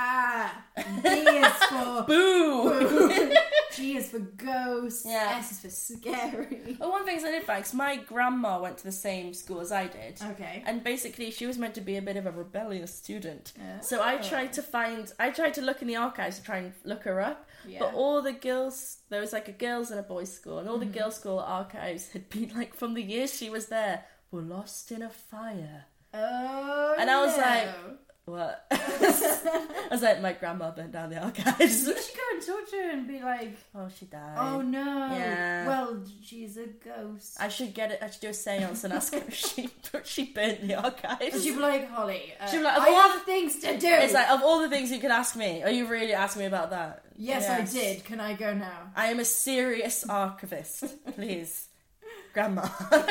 [SPEAKER 5] B is for
[SPEAKER 6] boo,
[SPEAKER 5] G is for ghost,
[SPEAKER 6] yeah.
[SPEAKER 5] S is for scary.
[SPEAKER 6] Well, one thing I did find, my grandma went to the same school as I did.
[SPEAKER 5] Okay.
[SPEAKER 6] And basically she was meant to be a bit of a rebellious student. So I tried to look in the archives to try and look her up. Yeah. But all the girls, there was a girls and a boys school, and all the girls' school archives had been from the years she was there, were lost in a fire.
[SPEAKER 5] Oh,
[SPEAKER 6] and I was like, what? I was like, my grandma burnt down the archives.
[SPEAKER 5] You should go and talk to her and be like,
[SPEAKER 6] oh, she died.
[SPEAKER 5] Oh no.
[SPEAKER 6] Yeah.
[SPEAKER 5] Well, she's a ghost.
[SPEAKER 6] I should do a seance and ask her if she burnt the archives.
[SPEAKER 5] And she'd be like, Holly,
[SPEAKER 6] she'd be like,
[SPEAKER 5] I have things to do.
[SPEAKER 6] It's of all the things you could ask me, are you really asking me about that?
[SPEAKER 5] Yes, I did. Can I go now?
[SPEAKER 6] I am a serious archivist. Please. Grandma.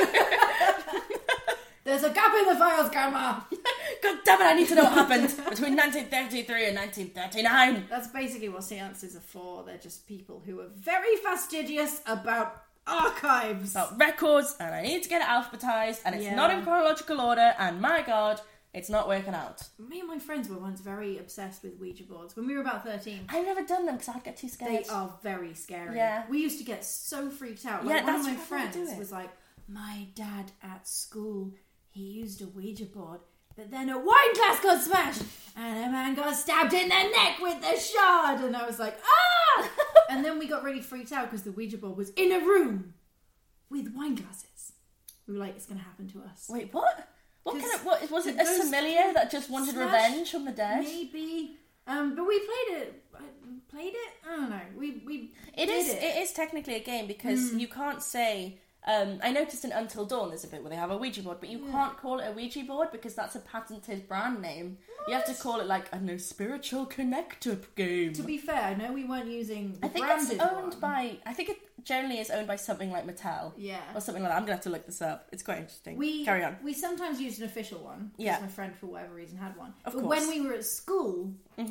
[SPEAKER 5] There's a gap in the files, Grandma.
[SPEAKER 6] God damn it, I need to know what happened between 1933 and 1939.
[SPEAKER 5] That's basically what seances are for. They're just people who are very fastidious about archives.
[SPEAKER 6] About records, and I need to get it alphabetized, and it's not in chronological order, and my God, it's not working out.
[SPEAKER 5] Me and my friends were once very obsessed with Ouija boards when we were about 13.
[SPEAKER 6] I've never done them because I'd get too scared.
[SPEAKER 5] They are very scary.
[SPEAKER 6] Yeah.
[SPEAKER 5] We used to get so freaked out.
[SPEAKER 6] Yeah,
[SPEAKER 5] one of my friends was like, my dad at school, he used a Ouija board, but then a wine glass got smashed and a man got stabbed in the neck with the shard. And I was like, ah! And then we got really freaked out because the Ouija board was in a room with wine glasses. We were like, it's going to happen to us.
[SPEAKER 6] Wait, what? What was it? A familiar that just wanted revenge from the dead?
[SPEAKER 5] Maybe. But we played it. I don't know. We
[SPEAKER 6] It is technically a game because you can't say I noticed in Until Dawn there's a bit where they have a Ouija board, but you can't call it a Ouija board because that's a patented brand name. What? You have to call it like, I don't know, Spiritual Connector Game.
[SPEAKER 5] To be fair, I know we weren't using the
[SPEAKER 6] I think
[SPEAKER 5] branded
[SPEAKER 6] it's owned
[SPEAKER 5] one.
[SPEAKER 6] by... I think it generally is owned by something like Mattel.
[SPEAKER 5] Yeah.
[SPEAKER 6] Or something like that. I'm going to have to look this up. It's quite interesting. Carry on.
[SPEAKER 5] We sometimes used an official one because my friend, for whatever reason, had one.
[SPEAKER 6] Of
[SPEAKER 5] but
[SPEAKER 6] course.
[SPEAKER 5] when we were at school,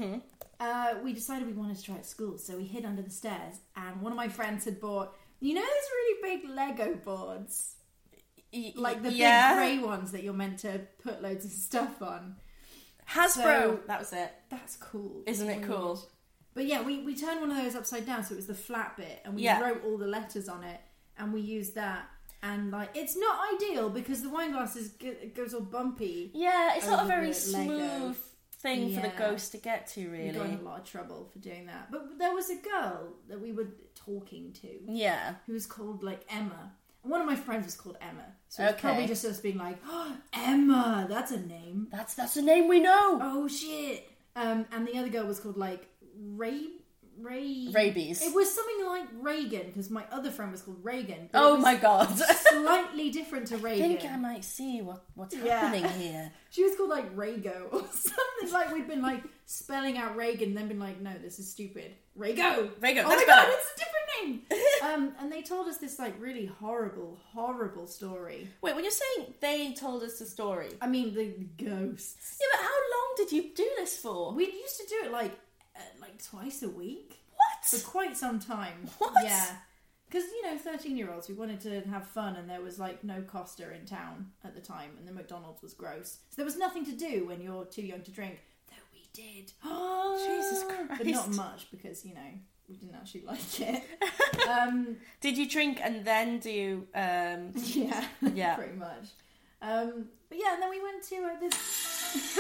[SPEAKER 5] we decided we wanted to try it at school, so we hid under the stairs, and one of my friends had bought, you know, those really big Lego boards? Like the big grey ones that you're meant to put loads of stuff on.
[SPEAKER 6] Hasbro,
[SPEAKER 5] So,
[SPEAKER 6] that was it.
[SPEAKER 5] That's cool.
[SPEAKER 6] Isn't it cool?
[SPEAKER 5] But yeah, we turned one of those upside down, so it was the flat bit, and we wrote all the letters on it, and we used that. And like, it's not ideal because the wine glass it goes all bumpy.
[SPEAKER 6] Yeah, it's not a
[SPEAKER 5] over
[SPEAKER 6] very
[SPEAKER 5] the
[SPEAKER 6] smooth
[SPEAKER 5] Lego.
[SPEAKER 6] thing for the ghost to get to, really.
[SPEAKER 5] We got in a lot of trouble for doing that. But there was a girl that we were talking to.
[SPEAKER 6] Yeah.
[SPEAKER 5] Who was called like Emma. And one of my friends was called Emma. So it's
[SPEAKER 6] Okay.
[SPEAKER 5] probably just us being like, oh, Emma, that's a name.
[SPEAKER 6] That's a name we know.
[SPEAKER 5] Oh shit. And the other girl was called like
[SPEAKER 6] Rabies.
[SPEAKER 5] It was something like Reagan, because my other friend was called Reagan.
[SPEAKER 6] Oh my god.
[SPEAKER 5] Slightly different to
[SPEAKER 6] I
[SPEAKER 5] Reagan.
[SPEAKER 6] think I might see what's happening here.
[SPEAKER 5] She was called like Rago or something. Like we'd been like spelling out Reagan and then been like, no, this is stupid. Rago.
[SPEAKER 6] Rago,
[SPEAKER 5] Oh my
[SPEAKER 6] that's
[SPEAKER 5] god,
[SPEAKER 6] better.
[SPEAKER 5] it's a different name. And they told us this like really horrible story.
[SPEAKER 6] Wait, when you're saying they told us the story,
[SPEAKER 5] I mean the ghosts.
[SPEAKER 6] yeah, but how long did you do this for?
[SPEAKER 5] We used to do it like twice a week.
[SPEAKER 6] What?
[SPEAKER 5] For quite some time.
[SPEAKER 6] What?
[SPEAKER 5] Yeah. Because, 13-year-olds, we wanted to have fun, and there was, like, no Costa in town at the time, and the McDonald's was gross. So there was nothing to do when you're too young to drink. Though we did.
[SPEAKER 6] Jesus Christ.
[SPEAKER 5] But not much, because, we didn't actually like it.
[SPEAKER 6] Did you drink and then do...
[SPEAKER 5] Yeah.
[SPEAKER 6] Yeah.
[SPEAKER 5] Pretty much. But yeah, and then we went to this...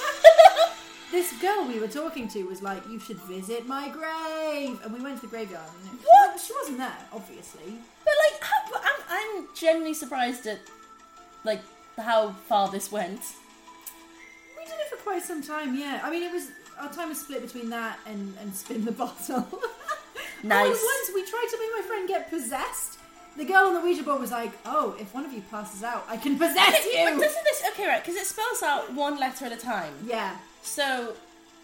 [SPEAKER 5] This girl we were talking to was like, you should visit my grave. And we went to the graveyard. And
[SPEAKER 6] What?
[SPEAKER 5] She wasn't there, obviously.
[SPEAKER 6] But, like, I'm genuinely surprised at, like, how far this went.
[SPEAKER 5] We did it for quite some time, yeah. I mean, our time was split between that and spin the bottle.
[SPEAKER 6] Nice.
[SPEAKER 5] Oh, once we tried to make my friend get possessed. The girl on the Ouija board was like, oh, if one of you passes out, I can possess
[SPEAKER 6] But
[SPEAKER 5] you.
[SPEAKER 6] doesn't this... Okay, right, because it spells out one letter at a time.
[SPEAKER 5] Yeah.
[SPEAKER 6] So,
[SPEAKER 5] I don't know.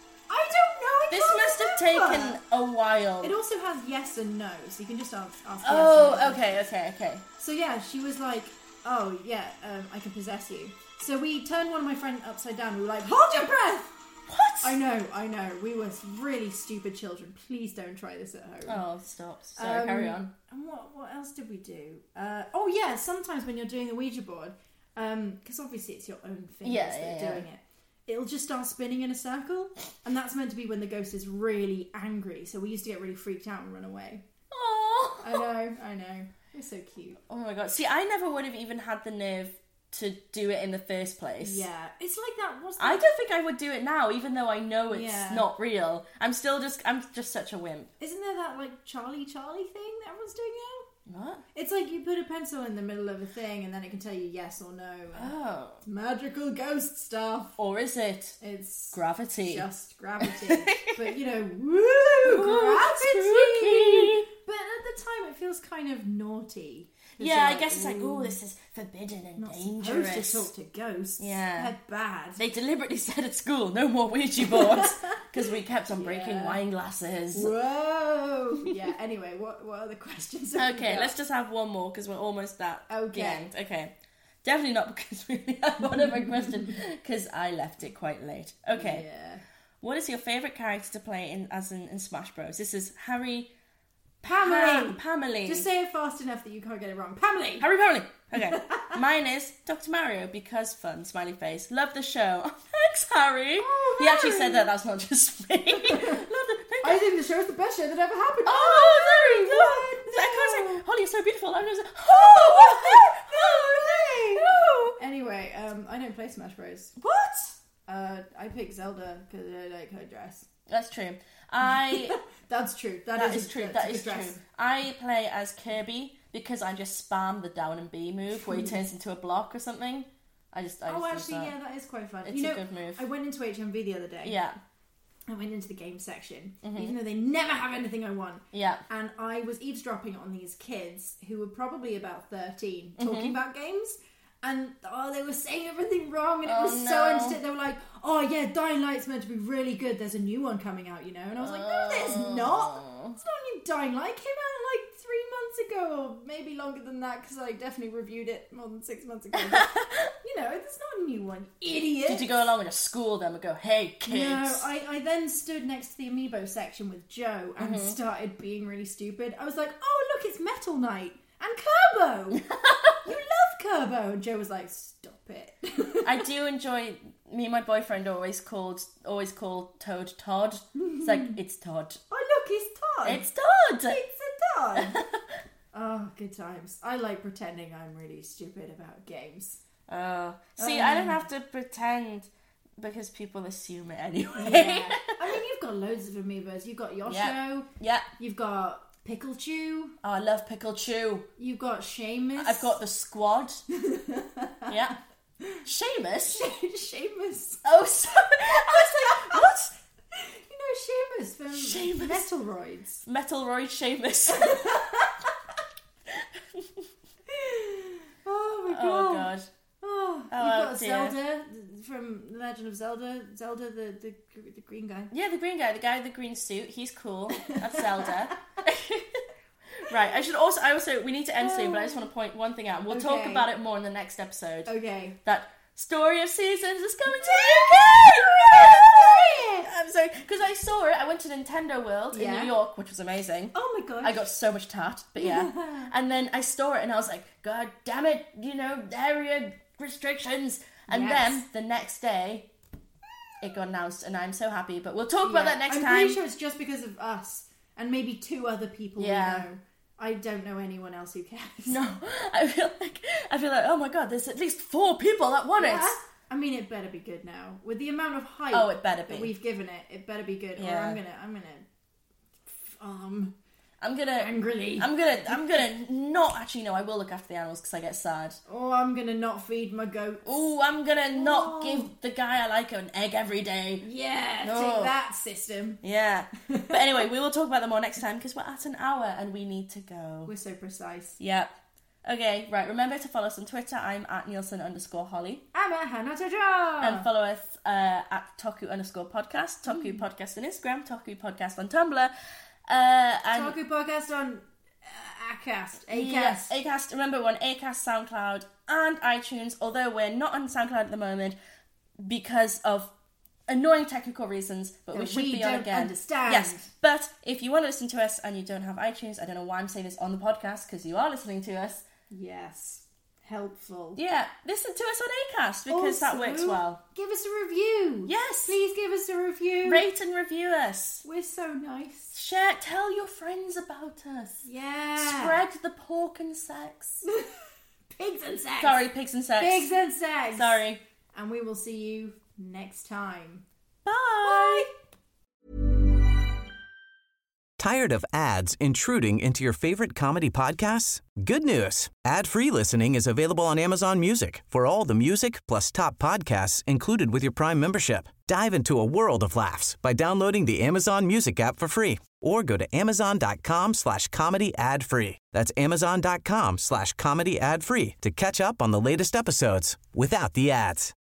[SPEAKER 5] I
[SPEAKER 6] this
[SPEAKER 5] can't
[SPEAKER 6] must have
[SPEAKER 5] remember.
[SPEAKER 6] taken a while.
[SPEAKER 5] It also has yes and no, so you can just ask
[SPEAKER 6] Oh,
[SPEAKER 5] yes and no.
[SPEAKER 6] okay.
[SPEAKER 5] So yeah, she was like, oh, yeah, I can possess you. So we turned one of my friends upside down and we were like, hold your breath!
[SPEAKER 6] What?
[SPEAKER 5] I know. We were really stupid children. Please don't try this at home.
[SPEAKER 6] Oh, stop. Sorry, carry on.
[SPEAKER 5] And what else did we do? Oh yeah, sometimes when you're doing the Ouija board, because obviously it's your own fingers that are doing it, it'll just start spinning in a circle, and that's meant to be when the ghost is really angry. So we used to get really freaked out and run away.
[SPEAKER 6] Oh,
[SPEAKER 5] I know. It's so cute.
[SPEAKER 6] Oh my god. See, I never would have even had the nerve to do it in the first place.
[SPEAKER 5] Yeah, it's like that.
[SPEAKER 6] I don't think I would do it now, even though I know it's
[SPEAKER 5] Yeah.
[SPEAKER 6] not real. I'm just such a wimp.
[SPEAKER 5] Isn't there that like Charlie thing that everyone's doing now?
[SPEAKER 6] What?
[SPEAKER 5] It's like you put a pencil in the middle of a thing and then it can tell you yes or no.
[SPEAKER 6] Oh.
[SPEAKER 5] It's magical ghost stuff.
[SPEAKER 6] Or is it
[SPEAKER 5] It's
[SPEAKER 6] gravity?
[SPEAKER 5] just gravity. But woo, gravity!
[SPEAKER 6] Spooky.
[SPEAKER 5] But at the time it feels kind of naughty. 'Cause
[SPEAKER 6] Yeah,
[SPEAKER 5] you're
[SPEAKER 6] I guess it's like,
[SPEAKER 5] ooh,
[SPEAKER 6] oh, this is forbidden and
[SPEAKER 5] not
[SPEAKER 6] dangerous.
[SPEAKER 5] supposed to talk to ghosts.
[SPEAKER 6] Yeah.
[SPEAKER 5] They're bad.
[SPEAKER 6] They deliberately said at school, no more Ouija boards, because we kept on breaking
[SPEAKER 5] Yeah.
[SPEAKER 6] wine glasses.
[SPEAKER 5] Whoa! Yeah, anyway, what other questions have we
[SPEAKER 6] Okay,
[SPEAKER 5] got?
[SPEAKER 6] let's just have one more, because we're almost at
[SPEAKER 5] Okay.
[SPEAKER 6] the end. Okay. Definitely not because we only had one other question, because I left it quite late. Okay.
[SPEAKER 5] Yeah.
[SPEAKER 6] What is your favourite character to play in Smash Bros? This is Harry...
[SPEAKER 5] Pamela!
[SPEAKER 6] Pamela.
[SPEAKER 5] Just say it fast enough that you can't get it wrong. Pamela!
[SPEAKER 6] Harry Pamela. Okay. Mine is Dr. Mario, because fun, smiley face. Love the show. Oh, thanks, Harry.
[SPEAKER 5] Oh,
[SPEAKER 6] He actually
[SPEAKER 5] Harry.
[SPEAKER 6] said that, that's not just me. Love the...
[SPEAKER 5] I think the show's the best show that ever happened.
[SPEAKER 6] Oh, there we go.
[SPEAKER 5] What?
[SPEAKER 6] I can't say, Holly, you're so beautiful. I'm just like,
[SPEAKER 5] Anyway, I don't play Smash Bros.
[SPEAKER 6] What?
[SPEAKER 5] I pick Zelda because I like her dress.
[SPEAKER 6] That's true.
[SPEAKER 5] That's true.
[SPEAKER 6] That is true.
[SPEAKER 5] That's
[SPEAKER 6] That
[SPEAKER 5] a
[SPEAKER 6] is
[SPEAKER 5] good
[SPEAKER 6] true.
[SPEAKER 5] dress.
[SPEAKER 6] I play as Kirby because I just spam the down and B move where he turns into a block or something. I just
[SPEAKER 5] Oh,
[SPEAKER 6] do
[SPEAKER 5] actually,
[SPEAKER 6] that.
[SPEAKER 5] yeah, that is quite fun.
[SPEAKER 6] It's a good move.
[SPEAKER 5] I went into HMV the other day.
[SPEAKER 6] Yeah.
[SPEAKER 5] I went into the game section, even though they never have anything I want.
[SPEAKER 6] Yeah.
[SPEAKER 5] And I was eavesdropping on these kids who were probably about 13 talking about games. And, they were saying everything wrong, and it was so entertaining. They were like, oh, yeah, Dying Light's meant to be really good. There's a new one coming out, you know? And I was like, no, there's not. It's not a new Dying Light. It came out like 3 months ago, or maybe longer than that, because I definitely reviewed it more than 6 months ago. But, you know, it's not a new one, idiot.
[SPEAKER 6] Did you go along and just school them and go, hey, kids?
[SPEAKER 5] No, I then stood next to the amiibo section with Joe and started being really stupid. I was like, oh, look, it's Metal Knight and Kerbo. You love Kerbo. And Joe was like, stop it.
[SPEAKER 6] I do enjoy, me and my boyfriend always called Toad Todd. It's like, it's Todd.
[SPEAKER 5] Oh, look, it's Todd.
[SPEAKER 6] It's Todd.
[SPEAKER 5] It's a Todd. Oh, good times. I like pretending I'm really stupid about games.
[SPEAKER 6] See, I don't have to pretend because people assume it anyway.
[SPEAKER 5] Yeah. I mean, you've got loads of amiibos. You've got Yoshio.
[SPEAKER 6] Yeah.
[SPEAKER 5] You've got Pickle Chew.
[SPEAKER 6] Oh, I love Pickle Chew.
[SPEAKER 5] You've got Seamus.
[SPEAKER 6] I've got the squad. Yeah. Seamus?
[SPEAKER 5] Seamus.
[SPEAKER 6] Oh, sorry. I was like, what?
[SPEAKER 5] You know Seamus from
[SPEAKER 6] Seamus.
[SPEAKER 5] Metalroids.
[SPEAKER 6] Metalroid Seamus.
[SPEAKER 5] Oh my god.
[SPEAKER 6] Oh god.
[SPEAKER 5] Oh, you've got
[SPEAKER 6] dear.
[SPEAKER 5] Zelda from The Legend of Zelda. Zelda, the green guy.
[SPEAKER 6] Yeah, the green guy with the green suit. He's cool. That's Zelda. Right, I also, we need to end soon, but I just want to point one thing out. We'll talk about it more in the next episode.
[SPEAKER 5] Okay.
[SPEAKER 6] That Story of Seasons is coming to the UK! I'm sorry, because I saw it. I went to Nintendo World in New York, which was amazing.
[SPEAKER 5] Oh my gosh.
[SPEAKER 6] I got so much tart, but yeah. And then I saw it and I was like, God damn it, area restrictions. And then the next day, it got announced and I'm so happy. But we'll talk about that next time.
[SPEAKER 5] I'm pretty sure it's just because of us and maybe 2 other people we know. I don't know anyone else who cares.
[SPEAKER 6] No, I feel like, oh my God, there's at least 4 people that want it.
[SPEAKER 5] I mean, it better be good now. With the amount of hype
[SPEAKER 6] it better be.
[SPEAKER 5] that we've given it, it better be good.
[SPEAKER 6] Yeah.
[SPEAKER 5] Or I'm gonna
[SPEAKER 6] angrily. I'm gonna not actually. No, I will look after the animals because I get sad.
[SPEAKER 5] Oh, I'm gonna not feed my goats.
[SPEAKER 6] Oh, I'm gonna not give the guy I like an egg every day.
[SPEAKER 5] Yeah, take that system.
[SPEAKER 6] Yeah. But anyway, we will talk about them more next time because we're at an hour and we need to go.
[SPEAKER 5] We're so precise.
[SPEAKER 6] Yep. Okay, right. Remember to follow us on Twitter. I'm at Nielsen_Holly.
[SPEAKER 5] I'm at Hannah Tadra.
[SPEAKER 6] And follow us at Toku_podcast. Toku Podcast on Instagram. Toku Podcast on Tumblr. And
[SPEAKER 5] Toku Podcast on Acast.
[SPEAKER 6] Yes, Acast. Remember, we're on Acast, SoundCloud, and iTunes. Although we're not on SoundCloud at the moment because of annoying technical reasons, but we should be on again.
[SPEAKER 5] Understand.
[SPEAKER 6] Yes, but if you want to listen to us and you don't have iTunes, I don't know why I'm saying this on the podcast because you are listening to us.
[SPEAKER 5] Yes. Helpful.
[SPEAKER 6] Yeah, listen to us on Acast because that works well.
[SPEAKER 5] Give us a review.
[SPEAKER 6] Yes.
[SPEAKER 5] Please give us a review.
[SPEAKER 6] Rate and review us.
[SPEAKER 5] We're so nice.
[SPEAKER 6] Share, tell your friends about us.
[SPEAKER 5] Yeah.
[SPEAKER 6] Spread the pork and sex.
[SPEAKER 5] Pigs and sex.
[SPEAKER 6] Sorry, pigs and sex.
[SPEAKER 5] Pigs and sex.
[SPEAKER 6] Sorry.
[SPEAKER 5] And we will see you next time.
[SPEAKER 6] Bye.
[SPEAKER 5] Bye.
[SPEAKER 3] Tired of ads intruding into your favorite comedy podcasts? Good news. Ad-free listening is available on Amazon Music for all the music plus top podcasts included with your Prime membership. Dive into a world of laughs by downloading the Amazon Music app for free or go to amazon.com/comedy ad-free. That's amazon.com/comedy ad-free to catch up on the latest episodes without the ads.